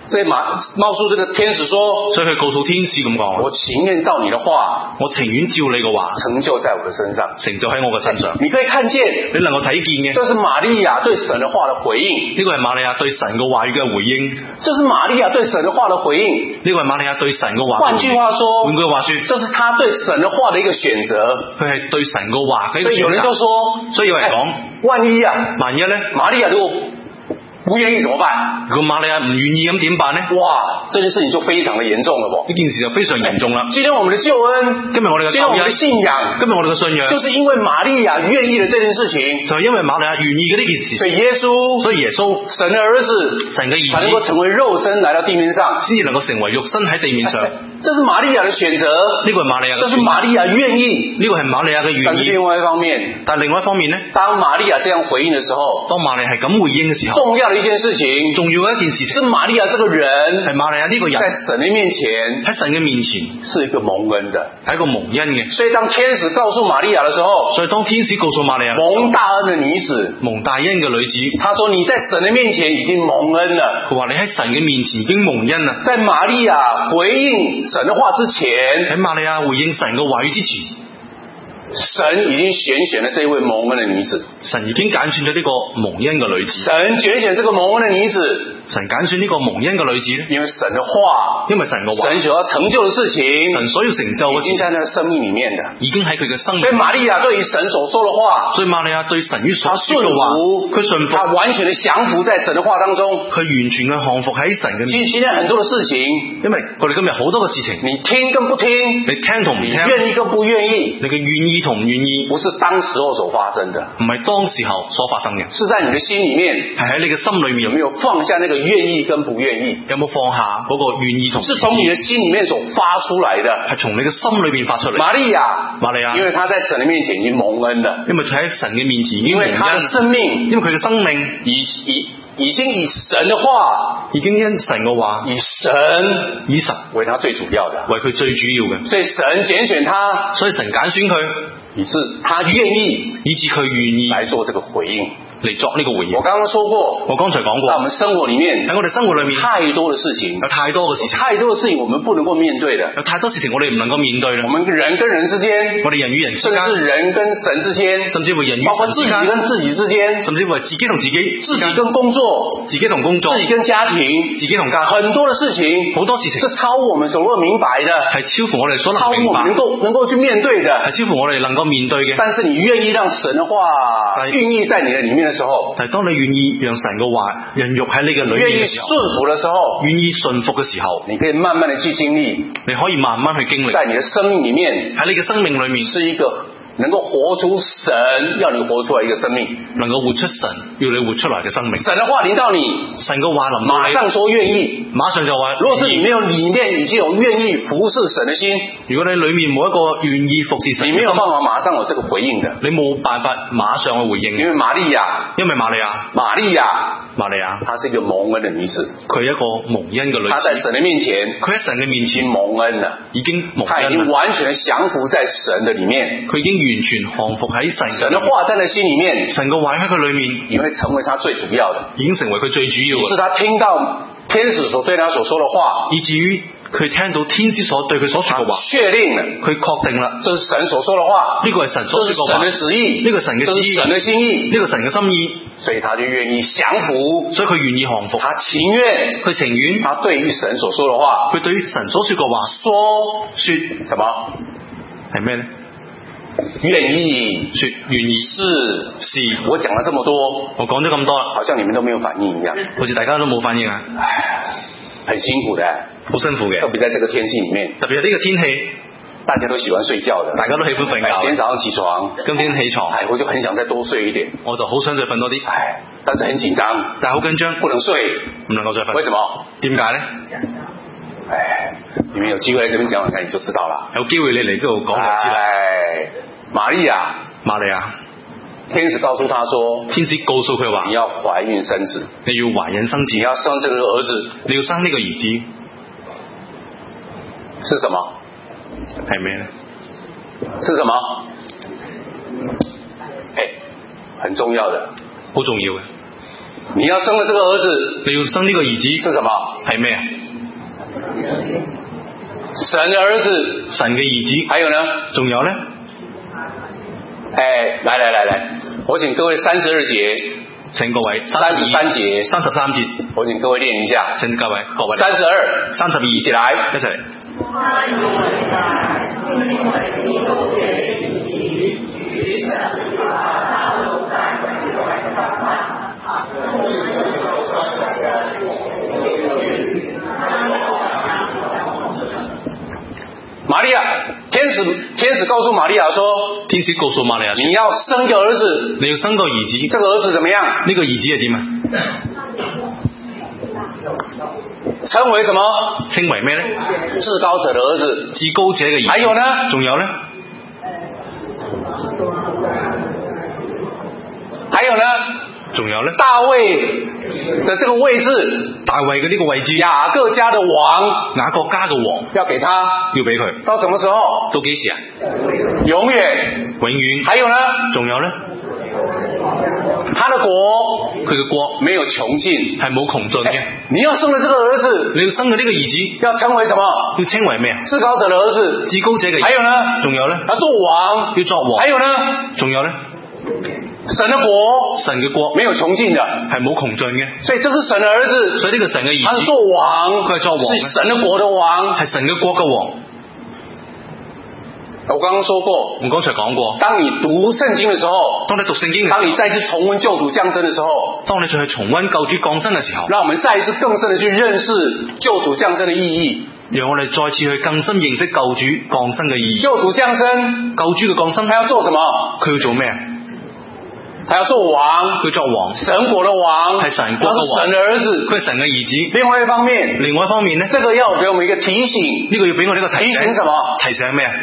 所以冒出這個天使說， 所以佢告訴天使咁講， 我情願照你的話， 我情願照你嘅話， 成就在我的身上， 成就喺我嘅身上。 你可以看見， 你能夠睇見嘅， 這是瑪利亞對神的話的回應。 呢個係瑪利亞對神嘅話語嘅回應。 這是瑪利亞對神的話的回應。 呢個係瑪利亞對神嘅話。 換句話說， 換句話說， 這是他對神的話的一個選擇。 佢係對神嘅話嘅一個選擇。 所以有人就說， 所以有人講，萬一呢， 瑪利亞如果不願意怎麼辦？ 如果瑪利亞唔願意咁點辦呢？ 哇，這件事情就非常的嚴重了噃。 呢件事就非常嚴重啦。 今天我們的救恩， 今日我哋嘅救恩， 今天我們的信仰， 今日我哋嘅信仰， 就是因為瑪利亞願意的這件事情， 就係因為瑪利亞願意嘅呢件事。 所以耶穌，神的兒子， 神嘅兒子， 才能夠成為肉身來到地面上， 先至能夠成為肉身喺地面上。 這是瑪利亞的選擇， 呢個係瑪利亞嘅選擇， 這是瑪利亞願意， 呢個係瑪利亞嘅願意。 但是另外一方面， 但另外一方面呢， 當瑪利亞這樣回應的時候， 當瑪利亞係咁回應嘅時候， 重要的一件事情， 重要嘅一件事情， 是瑪利亞這個人， 係瑪利亞呢個人在神的面前， 喺神嘅面前是一個蒙恩的， 係一個蒙恩嘅。 所以當天使告訴瑪利亞的時候， 所以當天使告訴瑪利亞， 蒙大恩的女子， 蒙大恩嘅女子， 他說你在神的面前已經蒙恩了。 佢話你喺神嘅面前已經蒙恩啦。 在瑪利亞回應神的話之前， 喺瑪利亞回應神嘅話語之前， 神已經選了這位蒙恩的女子。 神已經揀選咗呢個蒙恩嘅女子。 神揀選這個蒙恩的女子， 神揀選呢個蒙恩嘅女子咧， 因為神的話， 因為神嘅話， 神所要成就的事情， 神所要成就嘅事情， 已經在那個生命裏面的， 已經喺佢嘅生命。 所以瑪利亞對於神所說的話， 所以瑪利亞對神於所說嘅話，佢順服， 他完全的降服在神的話當中， 佢完全嘅降服喺神嘅面前。 今天很多的事情， 因為我哋今日好多嘅事情， 你聽跟不聽， 你聽同唔聽， 你願意跟不願意， 你嘅願意同唔願意， 不是當時候所發生的， 唔係當時候所發生嘅， 是在你的心裏面， 係喺你嘅心裏面， 有沒有放下那個願意跟不願意？ 有冇放下嗰個願意同？ 是從你的心裏面所發出來的， 係從你嘅心裏面發出嚟。 瑪利亞，因為他在神的面前已經蒙恩了， 因為佢喺神嘅面前已經蒙恩， 因為他的生命， 因為佢嘅生命已經以神的話， 已經因神嘅話，以神為他最主要的， 為佢最主要嘅， 所以神揀選他， 所以神揀選佢， 以致他願意， 以致佢願意來做這個回應。 嚟作呢個回應。 我剛剛說過， 我剛才講過， 在我們生活裏面， 喺我哋生活裏面， 太多的事情， 有太多嘅事情， 太多的事情我們不能夠面對的， 有太多事情我哋唔能夠面對啦。 我們人跟人之間， 我哋人與人之間， 甚至人跟神之間， 甚至乎人與神之間， 包括自己跟自己之間， 甚至乎係自己同自己， 自己跟工作， 自己同工作， 自己跟家庭， 自己同家庭， 很多的事情， 好多事情是超乎我們所能明白的， 係超乎我哋所能明白，超乎我們能夠去面對的， 係超乎我哋能夠面對嘅。 但是你願意讓神的話孕育在你的裏面的時候， 但係當你願意讓神嘅話孕育喺你嘅裏面嘅時候， 願意順服的時候， 願意順服嘅時候， 你可以慢慢的去經歷， 你可以慢慢去經歷， 在你的生命裏面， 喺你嘅生命裏面是一個能夠活出神要你活出來一個生命， 能夠活出神要你活出來嘅生命。 神的話臨到你， 神嘅話臨到你， 馬上說願意， 馬上就話。 如果是你沒有裏面已經有願意服侍神的心， 如果你裏面冇一個願意服侍神， 你沒有辦法馬上有這個回應的， 你冇辦法馬上去回應。 因為瑪利亞，她是一個蒙恩的女子， 佢係一個蒙恩嘅女子， 她在神的面前， 佢喺神嘅面前蒙恩了， 已經蒙恩了， 她已經完全降服在神的裏面， 佢已經完全降服喺神的話在你心裏面， 神嘅話喺佢裏面， 你會成為他最主要的， 已經成為佢最主要嘅。 是他聽到天使所對他所說的話， 以至於佢聽到天使所對佢所說嘅話， 確定了， 佢確定啦， 這是神所說的話， 呢個係神所說嘅話， 這是神的旨意， 呢個神嘅旨意， 這是神的心意， 呢個神嘅心意， 所以他就願意降服， 所以佢願意降服， 他情願， 佢情願， 他對於神所說的話， 佢對於神所說嘅話，說什麼？ 係咩呢？ 願意， 說願意，是。 我講了這麼多， 我講咗咁多， 好像你們都沒有反應一樣， 好似大家都冇反應啊， 很辛苦的， 好辛苦嘅， 特別在這個天氣裏面， 特別係呢個天氣， 大家都喜歡睡覺的， 大家都喜歡瞓覺。 今天早上起床， 今天起床， 我就很想再多睡一點， 我就好想再瞓多啲， 但是很緊張， 但係好緊張， 不能睡， 唔能夠再瞓。 為什麼？ 點解呢？ 你們有機會喺這邊講，你就知道啦。 有機會你嚟呢度講就知啦。 瑪利亞，天使告訴他說， 天使告訴佢話， 你要懷孕生子， 你要懷孕生子， 你要生這個兒子， 你要生呢個兒子， 是什麼？ 係咩呢？ 是什麼？很重要的， 好重要嘅。 你要生了這個兒子， 你要生呢個兒子是什麼？ 係咩啊？ 神嘅兒子， 神嘅兒子。 還有呢？ 仲有呢？ 來，我請各位32節， 請各位 33節 ，33節， 我請各位練一下， 請各位 32，一起來， 一齊嚟。 瑪利亞，天使告訴瑪利亞說， 天使告訴瑪利亞， 你要生個兒子， 你要生個兒子， 這個兒子怎麼樣？ 呢個兒子係點啊？ 稱為什麼？ 稱為咩呢？ 至高者的兒子， 至高者嘅兒子。 還有呢？ 仲有呢？ 還有呢？ 仲有呢？ 大衛的這個位置， 大衛嘅呢個位置， 雅各家的王， 雅各家嘅王， 要給他， 要俾佢。 到什麼時候？ 到幾時啊？ 永遠。還有呢？ 仲有呢？ 他的國， 佢嘅國沒有窮盡， 係冇窮盡嘅。 你要生的這個兒子， 你要生嘅呢個兒子， 要稱為什麼？ 要稱為咩啊？ 至高者的兒子， 至高者嘅兒子。 還有呢？ 仲有呢？ 要做王， 要作王。 還有呢？ 仲有呢？ 神的國， 神嘅國沒有窮盡的， 係冇窮盡嘅。 所以這是神的兒子， 所以呢個神嘅兒子， 他是做王， 佢係作王， 是神的國的王， 係神嘅國嘅王。 我剛剛說過， 我剛才講過， 當你讀聖經的時候， 當你讀聖經嘅時候， 當你再次重溫救主降生的時候， 當你再去重溫救主降生嘅時候， 讓我們再一次更深的去認識救主降生的意義。 讓我哋再次去更深認識救主降生嘅意義。 救主降生， 救主嘅降生， 他要做什麼？ 佢要做咩啊？ 他要做王， 佢作王， 神國的王， 係神國嘅王， 他是神的兒子， 佢係神嘅兒子。 另外一方面呢，這個要給我們一個提醒， 呢個要俾我呢個提醒。 提醒什麼？ 提醒咩啊？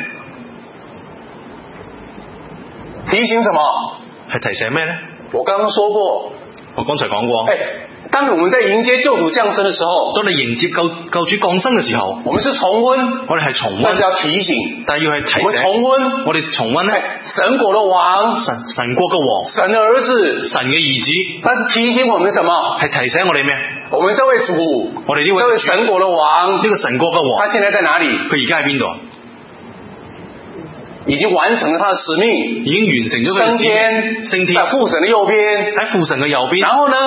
提醒什麼？係提醒咩呢？ 我剛剛說過， 我剛才講過。 當我們在迎接救主降生的時候， 當你迎接救主降生嘅時候， 我們是重溫， 我哋係重溫， 但是要提醒， 但係要係提醒。 我們重溫， 我哋重溫呢， 神國的王， 神國嘅王， 神的兒子， 神嘅兒子。 但是提醒我們什麼？ 係提醒我哋咩？ 我們這位主， 我哋呢位這位神國的王， 呢個神國嘅王， 他現在在哪裡？ 佢而家喺邊度？ 已經完成了他的使命， 已經完成咗佢嘅使命，升天， 在父神的右邊， 喺父神嘅右邊。 然後呢？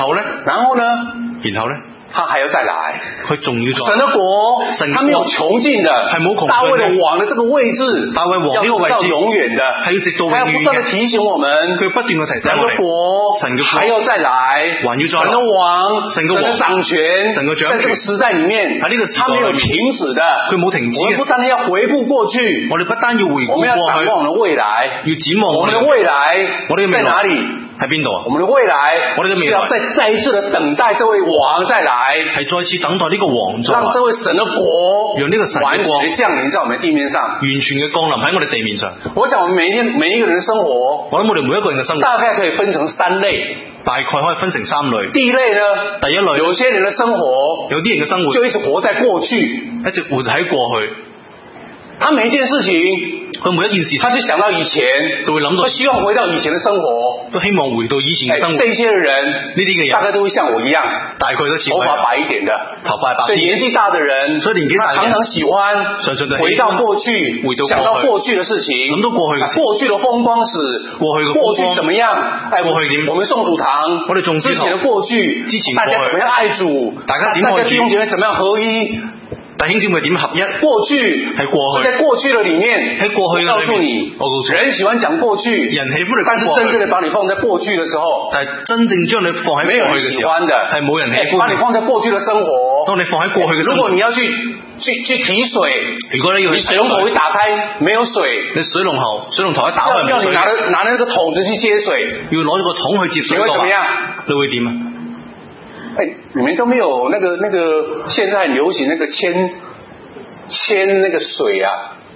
他還要再來， 佢仲要再。 神的國，他沒有窮盡的， 係冇窮盡嘅。 大衛的王的這個位置， 大衛王呢個位置要直到永遠的， 係要直到永遠嘅。 他要不斷地提醒我們， 佢不斷地提醒我哋， 神的國還要再來， 還要再來。 神的王， 神的掌權， 神嘅掌權， 在這個時代裡面， 喺呢個時代他沒有停止的， 佢冇停止。 我們不單單要回顧過去， 我哋不單要回顧過去， 我們要展望我們的未來， 要展望我們的未來， 我哋嘅未來在哪裡？ 喺邊度啊？ 我們的未來， 我哋嘅未來是要再一次的等待這位王再來， 係再次等待呢個王再來， 讓這位神的國， 讓呢個神嘅國完全降臨在我們地面上， 完全嘅降臨喺我哋地面上。 我想我們每一個人的生活， 我諗我哋每一個人嘅生活大概可以分成3類， 大概可以分成3類。 第一類呢， 第一類， 有些人的生活， 有啲人嘅生活就一直活在過去， 一直活喺過去。 他每一件事情， 佢每一件事情， 他就想到以前， 就會諗到， 他希望回到以前的生活， 都希望回到以前嘅生活。 這些人， 呢啲嘅人， 大概都會像我一樣， 大概都似頭髮白一點的， 頭髮白。 所以年紀大的人， 所以年紀大， 他常常喜歡回到過去，想到過去的事情， 諗到過去嘅事， 過去的風光史，過去怎麼樣？ 過去點？ 我們送主堂， 我哋仲之前的過去，大家怎麼樣愛主？ 大家點愛主？ 弟兄姐妹怎麼樣合一？ 弟兄姊妹點合一？ 過去係過去，在過去的裡面， 喺過去嘅裡面， 我告訴你，人喜歡講過去， 人喜歡嚟講過去， 但是真正的把你放在過去的時候， 但係真正將你放喺過去嘅時候，係冇人喜歡。 把你放在過去的生活， 當你放喺過去嘅生活， 如果你要去提水， 如果你要你水龍頭一打開沒有水， 你水龍頭一打開要你拿那個桶子去接水， 要攞個桶去接水， 你會怎麼樣？ 你會點啊？ 你們都沒有那個現在很流行那個鉛那個水啊，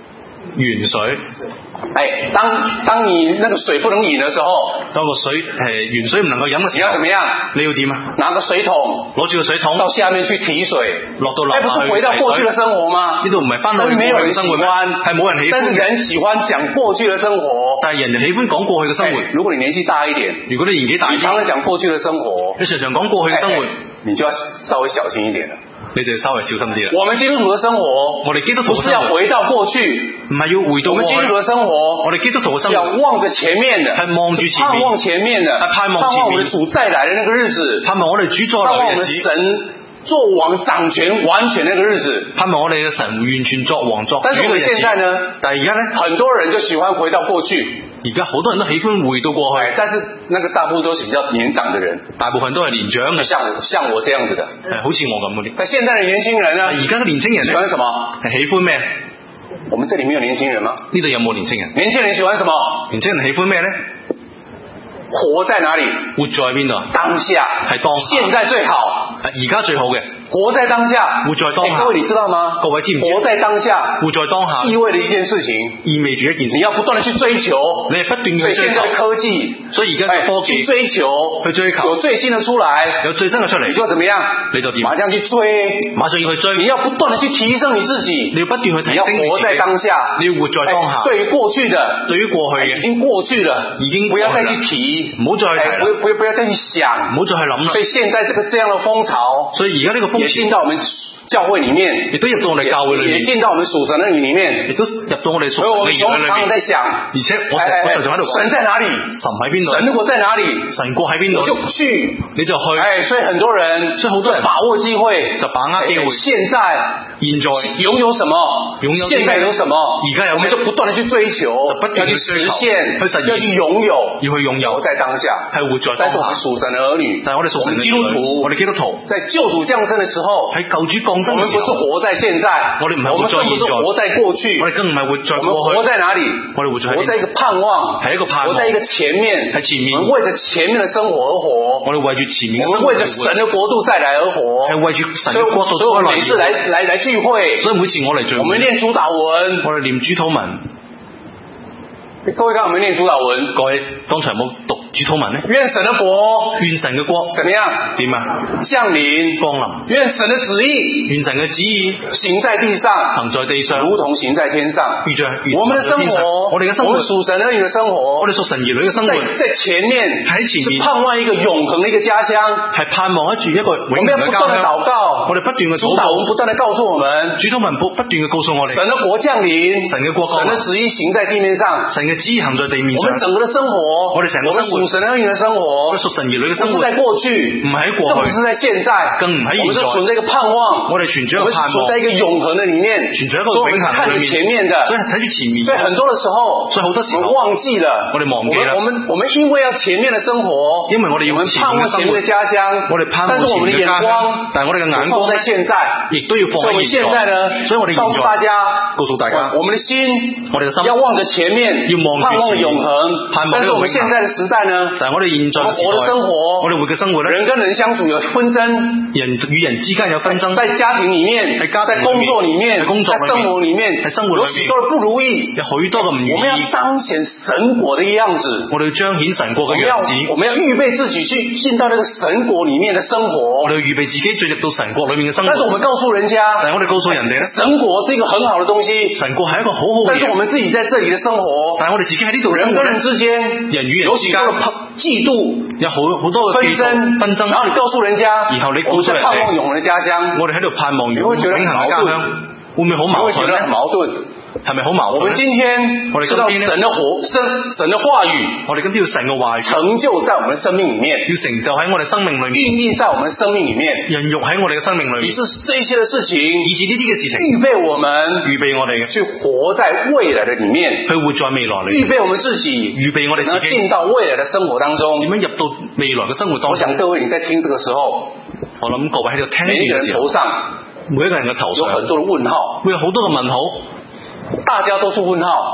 原水。 當你那個水不能飲的時候， 當個水原水唔能夠飲嘅時候， 你要怎麼樣？ 你要點啊？ 拿個水桶， 攞住個水桶到下面去提水， 落到樓下去。 不是回到過去的生活嗎？ 呢度唔係翻到過去嘅生活咩？係冇人喜歡。 但是人喜歡講過去的生活， 但係人喜歡講過去嘅生活。 如果你年紀大一點， 如果你年紀大一點， 你常常講過去的生活， 你常常講過去嘅生活， 你就要稍微小心一點啦。 你就要稍微小心啲啦。 我們基督徒嘅生活， 我哋基督徒不是要回到過去， 唔係要回到過去。 我們基督徒嘅生活， 我哋基督徒嘅生活要望着前面的， 係望住前面， 盼望前面的， 盼望前面， 盼望我們主再來的那個日子， 盼望我哋主再來嘅日子， 盼望我們神作王掌權完全那個日子， 盼望我哋嘅神完全作王作主嘅日子。 但是我們現在呢？ 但係而家呢， 很多人就喜歡回到過去。 而家好多人都喜歡回到過去， 但是那個大部分都是比較年長的人， 大部分都係年長嘅， 像我這樣子的， 好似我咁嗰啲。 但現在的年輕人呢？ 而家嘅年輕人喜歡什麼？ 喜歡咩？ 我們這裡沒有年輕人嗎？ 呢度有冇年輕人？ 年輕人喜歡什麼？ 年輕人喜歡咩呢？ 活在哪裡？ 活在邊度？ 當下，係當下，現在最好， 而家最好嘅。 活在當下， 活在當下。 各位你知道嗎？ 各位知唔知？ 活在當下， 活在當下， 意味着一件事情， 意味住一件事， 你要不斷地去追求， 你係不斷去追求。 所以現在的科技， 所以而家嘅科技去追求，有最新的出來， 有最新嘅出嚟， 你就要怎麼樣？ 你就點？ 馬上去追， 馬上要去追。 你要不斷地去提升你自己， 你要不斷去提升你自己。 你要活在當下， 你要活在當下。 對於過去的， 對於過去嘅， 已經過去了， 已經不要再去提， 唔好再提， 不要再去想， 唔好再去諗啦。 所以現在這樣的風潮， 所以而家呢個風潮也進到我們教會裡面， 亦都入到我哋教會裏面， 也進到我們屬神的裡面， 亦都入到我哋屬神嘅兒女裏面。 所以我們常常在想， 而且我常常喺度講， 神在哪裡？ 神喺邊度？ 神國在哪裡？ 神國喺邊度？ 我就去， 你就去。 所以很多人， 所以好多人把握機會， 就把握機會。 現在擁有什麼？現在有什麼？ 而家有， 我們就不斷地去追求， 不斷去實現， 要去擁有， 要去擁有。 活在當下， 係活在當下。 但是我們屬神的兒女， 但係我哋屬神嘅基督徒， 我哋基督徒在救主降生的時候， 喺救主降生嘅時候， 我們不是活在現在， 我哋唔係活在現在， 活在過去， 我哋更唔係活在過去。 我們活在哪裡？ 我哋活在一個盼望， 係一個盼望， 活在一個前面， 喺前面。 我們為着前面的生活而活， 我哋為住前面嘅生活， 我們為着神的國度再來而活， 係為住神嘅國度再來。 所以每次來聚會， 所以每次我嚟聚會， 我們念主禱文， 我哋念主禱文。 各位剛才有冇念主禱文？ 各位剛才有冇讀主禱文呢？ 願神的國， 願神嘅國， 怎麼樣？ 點啊？ 降臨， 降臨。 願神的旨意， 願神嘅旨意行在地上， 行在地上， 如同行在天上。我們的生活， 我哋嘅生活， 我們屬神兒女嘅生活， 我哋屬神兒女嘅生活， 在前面， 喺前面， 是盼望一個永恆的一個家鄉， 係盼望住一個永恆嘅家鄉。 我們要不斷的禱告， 我哋不斷嘅禱告， 我們不斷的告訴我們， 主禱文不斷嘅告訴我哋， 神的國降臨， 神嘅國降臨， 神的旨意行在地面上， 神嘅旨意行在地面上。 我們整個的生活， 我哋成個生活， 屬神兒女嘅生活， 我哋屬神兒女嘅生活， 不是在過去， 唔係喺過去， 更不是在現在， 更唔喺現在。 我們是存在一個盼望， 我哋存在一個盼望， 存在一個永恆的裡面， 存在一個永恆嘅裡面。 前面的， 所以睇住前面。 所以很多的時候， 所以好多時候， 我們忘記了， 我哋忘記啦。 我們因為要前面的生活， 因為我哋要盼望前面的家鄉， 我哋盼望前面嘅家鄉，但係我哋嘅眼光在現在， 亦都要放喺現在。所以我哋告訴大家，我們的心， 我哋嘅心要望着前面， 要望住前面， 盼望永恆。但是我們現在的時代呢？ 但係我哋現在嘅時代，我哋活嘅生活咧， 人跟人相處有紛爭， 人與人之間有紛爭， 在家庭裡面，在工作裡面，在生活裡面，有許多的不如意， 有許多嘅唔如意。 我們要彰顯神國的樣子， 我哋要彰顯神國嘅樣子。 我們要預備自己去進到那個神國裡面的生活。 我哋要預備自己進入到神國裡面嘅生活。 但是我們告訴人家， 但係我哋告訴人哋咧， 神國是一個很好的東西， 神國係一個好好嘅嘢。 但是我們自己在這裡的生活， 但係我哋自己喺呢度人跟人之間， 人與人之間嫉妒， 有好多嘅紛爭， 然後你告訴人家， 然後你告訴人哋， 盼望永恆的家鄉， 我哋喺度盼望永恆嘅家鄉，會唔會好矛盾咧？ 矛盾。 係咪好矛盾？ 我們今天知道神的話語， 我哋今天要神嘅話語成就在我們的生命裡面， 要成就喺我哋生命裏面， 孕育在我們生命裡面， 孕育喺我哋嘅生命裏面。 以致這些的事情， 以致呢啲嘅事情， 預備我們， 預備我哋去活在未來的裡面， 去活在未來裏， 預備我們自己， 預備我哋自己進到未來的生活當中。 點樣入到未來嘅生活當中？ 我想各位你在聽這個時候， 我諗各位喺度聽呢每一個人頭上， 每一個人嘅頭上有很多的問號， 會有好多嘅問號。 大家都是問號，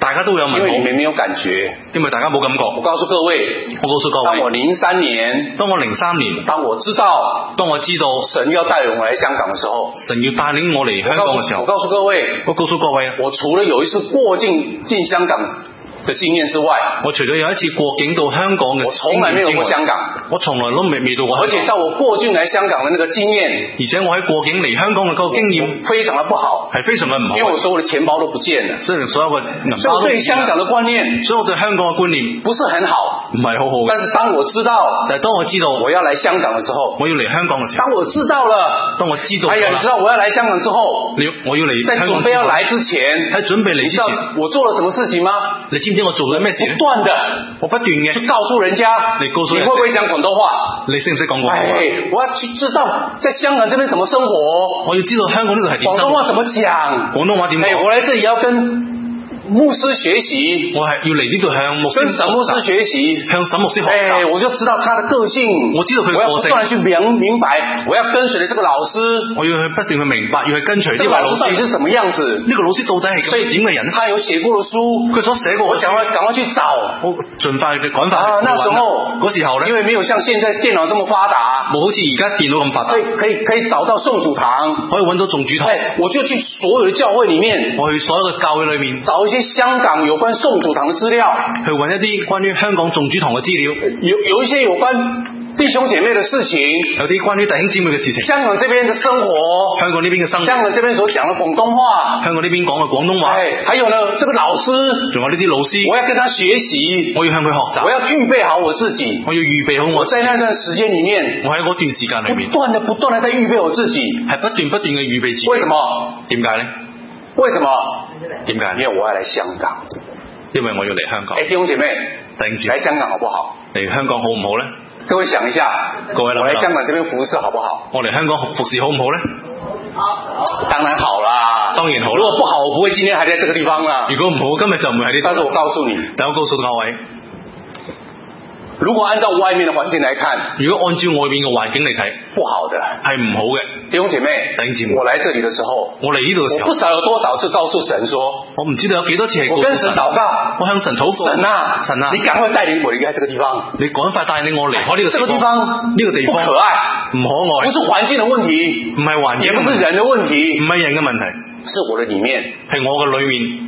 大家都有問因為你們沒有感覺， 因為大家冇感覺。 我告訴各位，當我03年，當我知道神要帶領我來香港的時候， 神要帶領我嚟香港嘅時候， 我告訴各位，我除了有一次過境進香港的經驗之外， 我除咗有一次過境到香港嘅， 我從來沒有過香港， 我從來都未到過香港。 而且在我過境來香港的那個經驗， 而且我喺過境嚟香港嘅嗰個經驗非常的不好， 係非常嘅唔好， 因為我所有的錢包都不見了， 所以所有嘅銀包都， 所以我對香港的觀念， 所以我對香港嘅觀念不是很好， 唔係好好。 但是當我知道我要來香港的時候， 我要嚟香港嘅時候， 當我知道了，哎呀，你知道我要來香港之後， 我要嚟在準備要來之前， 喺準備嚟之前， 你知道我做了什麼事情嗎？ 你知唔知我做咗咩事？我不斷嘅去告訴人家，你會不會講廣東話？ 你識唔識講廣東話？ 我要去知道在香港這邊怎麼生活， 我要知道香港呢度係點生活， 廣東話怎麼講， 廣東話點講？ 我來這裡要跟牧師學習， 我係要嚟呢度向牧師學習， 向沈牧師學習。 我就知道他的個性， 我知道佢嘅個性， 我要不斷去明白，我要跟隨這個老師， 我要去不斷去明白，要去跟隨呢個老師到底是什麼樣子， 呢個老師到底係點嘅人？ 他有寫過的書，佢所寫過，我趕快去找，我盡快嘅趕快。 那時候呢，因為沒有像現在電腦這麼發達， 冇好似而家電腦咁發達， 可以找到宋祖堂， 可以揾到宋祖堂。 我就去所有的教會裡面， 我去所有嘅教會裡面找一些香港有關宋祖堂的資料， 去揾一啲關於香港宋祖堂嘅資料， 有一些有關弟兄姐妹的事情， 有啲關於弟兄姊妹嘅事情， 香港這邊的生活， 香港呢邊嘅生活， 香港這邊所講的廣東話， 香港呢邊講嘅廣東話， 還有呢，這個老師， 仲有呢啲老師， 我要跟他學習， 我要向佢學習， 我要預備好我自己， 我要預備好我在那段時間裡面， 我喺嗰段時間裡面， 不斷地在預備我自己， 係不斷嘅預備自己。 為什麼？ 點解呢？ 為什麼？ 點解？ 因為我要來香港。 因為我要嚟香港。 弟兄姐妹，來香港好不好？ 嚟香港好唔好呢？ 各位想一下，我來香港這邊服侍好不好？ 我嚟香港服侍好唔好呢？ 好，當然好啦， 當然好。 如果不好，我不會今天還在這個地方啦。 如果唔好，今日就唔會喺呢度。 但是我告訴你， 但我告訴各位， 如果按照外面的環境來看， 如果按照外面嘅環境嚟睇， 不好的， 係唔好嘅。 弟兄姐妹，我來這裡的時候， 我嚟呢度嘅時候， 我不曉得有多少次告訴神說， 我唔知道有幾多次係告訴神， 我跟神禱告， 我向神禱告， 神啊，你趕快帶領我離開這個地方， 你趕快帶領我離開呢個地方，呢個地方不可愛， 唔可愛， 不是環境的問題， 唔係環境， 也不是人的問題， 唔係人嘅問題， 是我的裡面， 係我嘅裡面。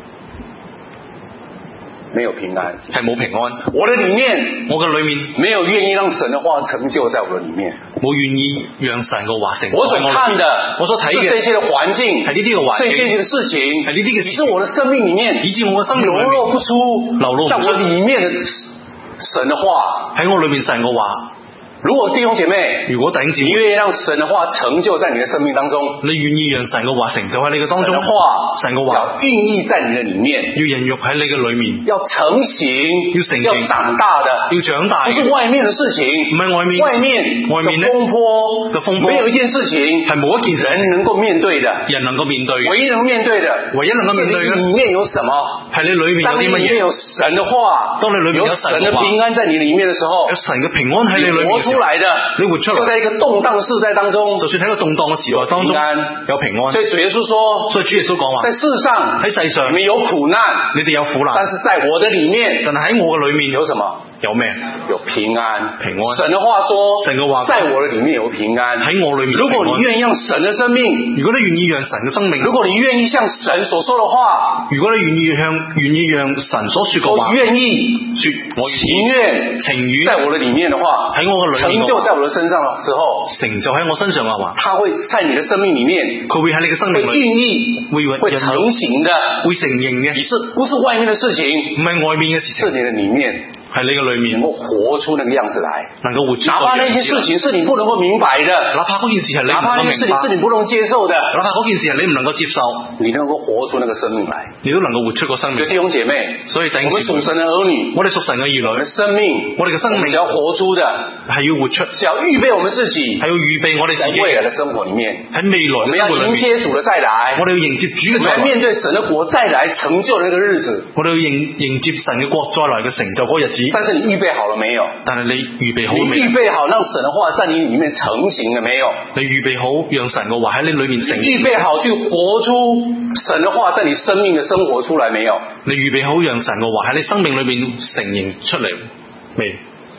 沒有平安， 係冇平安。 我的裡面， 我嘅裡面沒有願意讓神的話成就在我的裡面， 冇願意讓神嘅話成就。 我所看的， 我所睇嘅， 是這些的環境， 係呢啲嘅環境， 這些的事情， 係呢啲嘅事， 以致我的生命裡面， 以致我嘅生命流露不出，在我裡面的神的話， 喺我裡面神嘅話。 如果弟兄姐妹， 如果弟兄姊妹， 你願意讓神的話成就在你的生命當中， 你願意讓神嘅話成就喺你嘅當中，神嘅話要孕育在你的裡面， 要孕育喺你嘅裡面， 要成型， 要成型， 要長大的， 要長大， 不是外面的事情， 唔係外面的風波，沒有一件事情係冇一件事人能夠面對的， 人能夠面對嘅， 唯一能面對的， 唯一能夠面對嘅， 裡面有什麼？ 係你裡面有啲乜嘢？ 當你裡面有神的話， 當你裡面有神的平安在你裡面的時候， 有神嘅平安喺你裡面活出來的。就在一個動盪世代當中， 就算喺一個動盪嘅時代當中，有平安。 所以主耶穌說， 所以主耶穌講話， 在世上， 喺世上， 你們有苦難， 你哋有苦難， 但是在我的裡面， 但係喺我嘅裡面有什麼？ 有咩？ 有平安， 平安。 神的話說， 神嘅話， 在我的裡面有平安， 喺我裡面。 如果你願意讓神的生命， 如果你願意讓神嘅生命， 如果你願意像神所說的話， 如果你願意讓神所說嘅話， 我願意說，我情願在我的裡面的話， 喺我嘅裡面， 成就在我的身上的時候， 成就喺我身上嘅話， 它會在你的生命裡面， 佢會喺你嘅生命裏孕育，會成型的， 會成型嘅， 不是外面的事情， 唔係外面嘅事情， 是你的裡面。 喺你嘅裏面， 能夠活出那個樣子來， 能夠活出。 哪怕那些事情是你不能夠明白的， 哪怕嗰件事係你唔能夠明白，哪怕那些事情是你不能接受的， 哪怕嗰件事係你唔能夠接受， 你能夠活出那個生命來， 你都能夠活出個生命。 弟兄姐妹， 所以弟兄姊妹， 我們屬神的兒女， 我哋屬神嘅兒女， 我們的生命， 我哋嘅生命， 只要活出的， 係要活出， 只要預備我們自己， 係要預備我哋自己在未來的生活裡面， 喺未來嘅生活裡面， 我們要迎接主的再來， 我哋要迎接主嘅再來， 面對神的國再來成就的那個日子， 我哋要迎接神嘅國再來嘅成就嗰個日子。 子， 但是你預備好了沒有？ 但係你預備好未？ 你預備好讓神的話在你裡面成型了沒有？ 你預備好讓神嘅話喺你裏面成型？ 預備好去活出神的話在你生命的生活出來沒有？ 你預備好讓神嘅話喺你生命裏面成型出嚟未？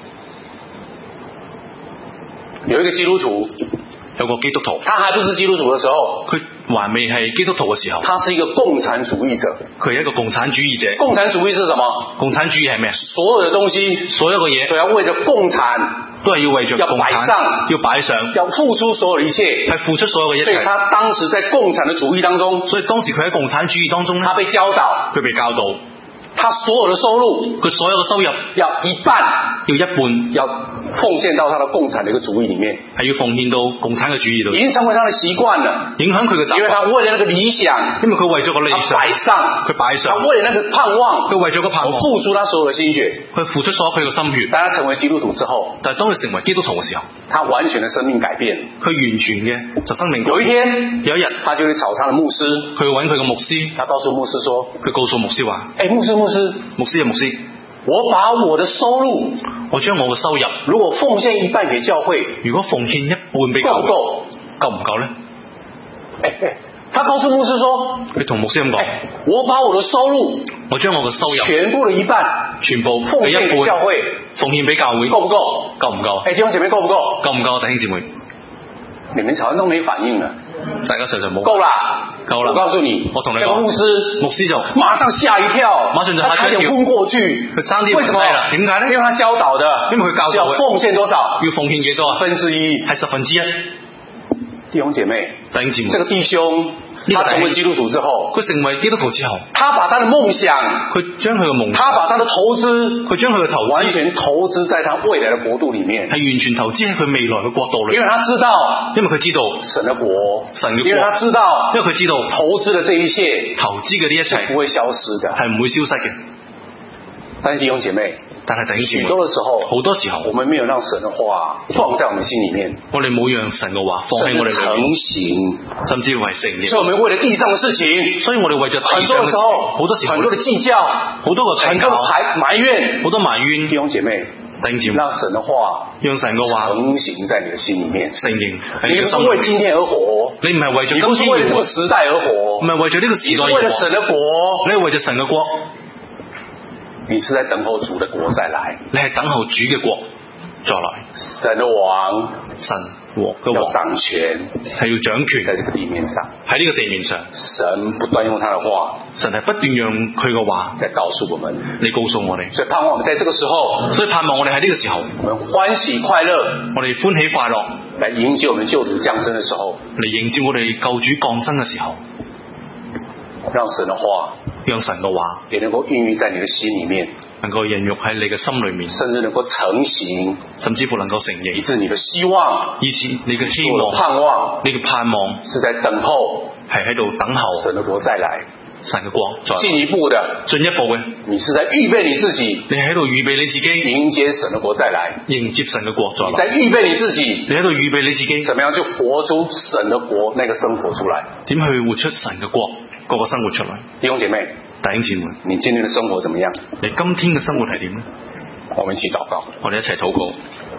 有一個基督徒。 有個基督徒， 他還不是基督徒的時候， 佢還未係基督徒嘅時候， 他是一個共產主義者。 佢係一個共產主義者。 共產主義是什麼？ 共產主義係咩？ 所有的東西， 所有嘅嘢都要為着共產， 都係要為着共產，要擺上， 要付出所有的一切， 係付出所有嘅一切。 所以他當時在共產的主義當中， 所以當時佢喺共產主義當中咧， 他被教導， 佢被教導。 他所有的收入， 佢所有嘅收入要一半， 要一半， 要奉獻到他的共產的一個主義裡面， 係要奉獻到共產嘅主義度， 已經成為他的習慣了， 影響佢嘅習慣。 因為他為了那個理想， 因為佢為咗個理想，佢擺上， 他為了那個盼望， 佢為咗個盼望， 付出他所有的心血， 佢付出所有佢嘅心血。 當他成為基督徒之後， 但係當佢成為基督徒嘅時候， 他完全的生命改變， 佢完全嘅就生命改變。有一日， 他就去找他的牧師， 去揾佢嘅牧師， 他告訴牧師說， 佢告訴牧師話， 牧師，我把我的收入， 我將我嘅收入， 如果奉獻一半給教會， 如果奉獻一半俾教會，夠唔夠呢？ 他告訴牧師說， 佢同牧師咁講， 我把我的收入， 我將我嘅收入全部的一半， 全部奉獻給教會， 奉獻俾教會， 夠不夠？ 夠唔夠？ 弟兄姐妹夠不夠？ 夠唔夠？弟兄姊妹， 你們好像都沒反應了。 大家常常冇。 夠啦。我告訴你， 我同你講，牧師就馬上嚇一跳， 馬上就嚇一跳，他差點昏過去。 佢爭啲唔低啦，點解呢？ 因為他教導的， 因為佢教導要奉獻多少？ 要奉獻幾多啊 1/10， 係1/10。 弟兄姐妹， 弟兄姊妹， 這個弟兄，他成為基督徒之後， 佢成為基督徒之後， 他把他的夢想， 佢將佢嘅夢想， 他把他的投資， 佢將佢嘅投資完全投資在他未來的國度裡面， 係完全投資喺佢未來嘅國度裏面。 因為他知道， 因為佢知道神的國， 神嘅國， 因為他知道， 因為佢知道投資的這一切， 投資嘅呢一切係不會消失的， 係唔會消失嘅。 但是弟兄姐妹， 但係弟兄姐妹， 許多的時候， 好多時候， 我們沒有讓神的話放在我們心裡面， 我哋冇讓神嘅話放喺我哋裏面成型， 甚至係成型。 所以我們為了地上的事情， 所以我哋為咗很多的時候， 好多時候， 很多的計較， 好多個很多的埋怨， 好多埋怨。 弟兄姐妹，讓神的話， 讓神嘅話成型在你的心裡面， 成型。 你不是為今天而活， 你唔係為咗今天， 你不是為了這個時代而活， 唔係為咗呢個時代而活， 你是為了神的國， 你係為咗神嘅國。 你是在等候主的國再來， 你係等候主嘅國再來。 神的王， 神王嘅要掌權， 係要掌權， 在這個地面上， 喺呢個地面上， 神不斷用他的話， 神係不斷用佢嘅話嚟告訴我們， 你告訴我哋。 所以盼望我們在這個時候， 所以盼望我哋喺呢個時候， 我們歡喜快樂， 我哋歡喜快樂， 來迎接我們救主降生的時候， 嚟迎接我哋救主降生嘅時候， 讓神的話， 讓神嘅話也能夠孕育在你的心裡面， 能夠孕育喺你嘅心裏面， 甚至能夠成型， 甚至乎能夠成型， 以致你的希望， 以致你嘅希望、 盼望， 你嘅盼望是在等候， 係喺度等候神的國再來， 神嘅國再來。 進一步的， 進一步嘅， 你是在預備你自己， 你喺度預備你自己迎接神的國再來， 迎接神嘅國再來。 你在預備你自己， 你喺度預備你自己， 怎麼樣去活出神的國那個生活出來？ 點去活出神嘅國嗰個生活出來？ 弟兄姐妹， 弟兄姊妹， 你今天的生活怎麼樣？ 你今天嘅生活係點呢？ 我們一起禱告， 我哋一齊禱告。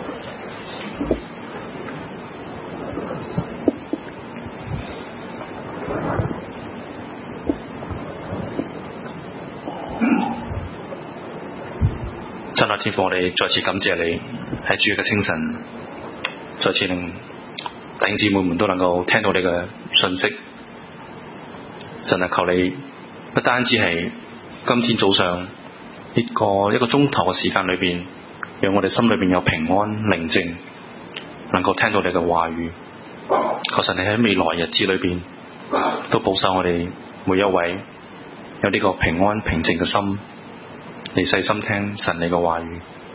真係天父，我哋再次感謝你喺主嘅清晨，再次令弟兄姊妹們都能夠聽到你嘅信息。神啊，求你不單止係今天早上一個鐘頭嘅時間裏邊，讓我哋心裏邊有平安寧靜，能夠聽到你嘅話語。求神你喺未來日子裏邊都保守我哋每一位有呢個平安平靜嘅心，你細心聽神你嘅話語，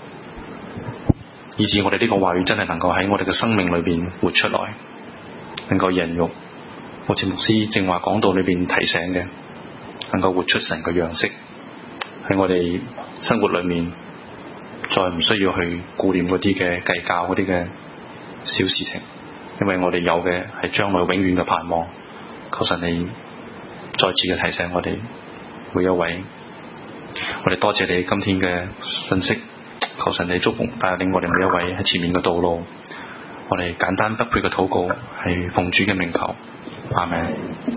以致我哋呢個話語真係能夠喺我哋嘅生命裏邊活出來，能夠孕育，好似牧師正話講道裏邊提醒嘅，能夠活出神嘅樣式喺我哋生活裏面，再唔需要去顧念嗰啲嘅計較嗰啲嘅小事情，因為我哋有嘅係將來永遠嘅盼望。求神你再次嘅提醒我哋每一位，我哋多謝你今天嘅信息， 求神你祝福帶領我哋每一位喺前面嘅道路。我哋簡單不配嘅禱告係奉主嘅名求，阿們。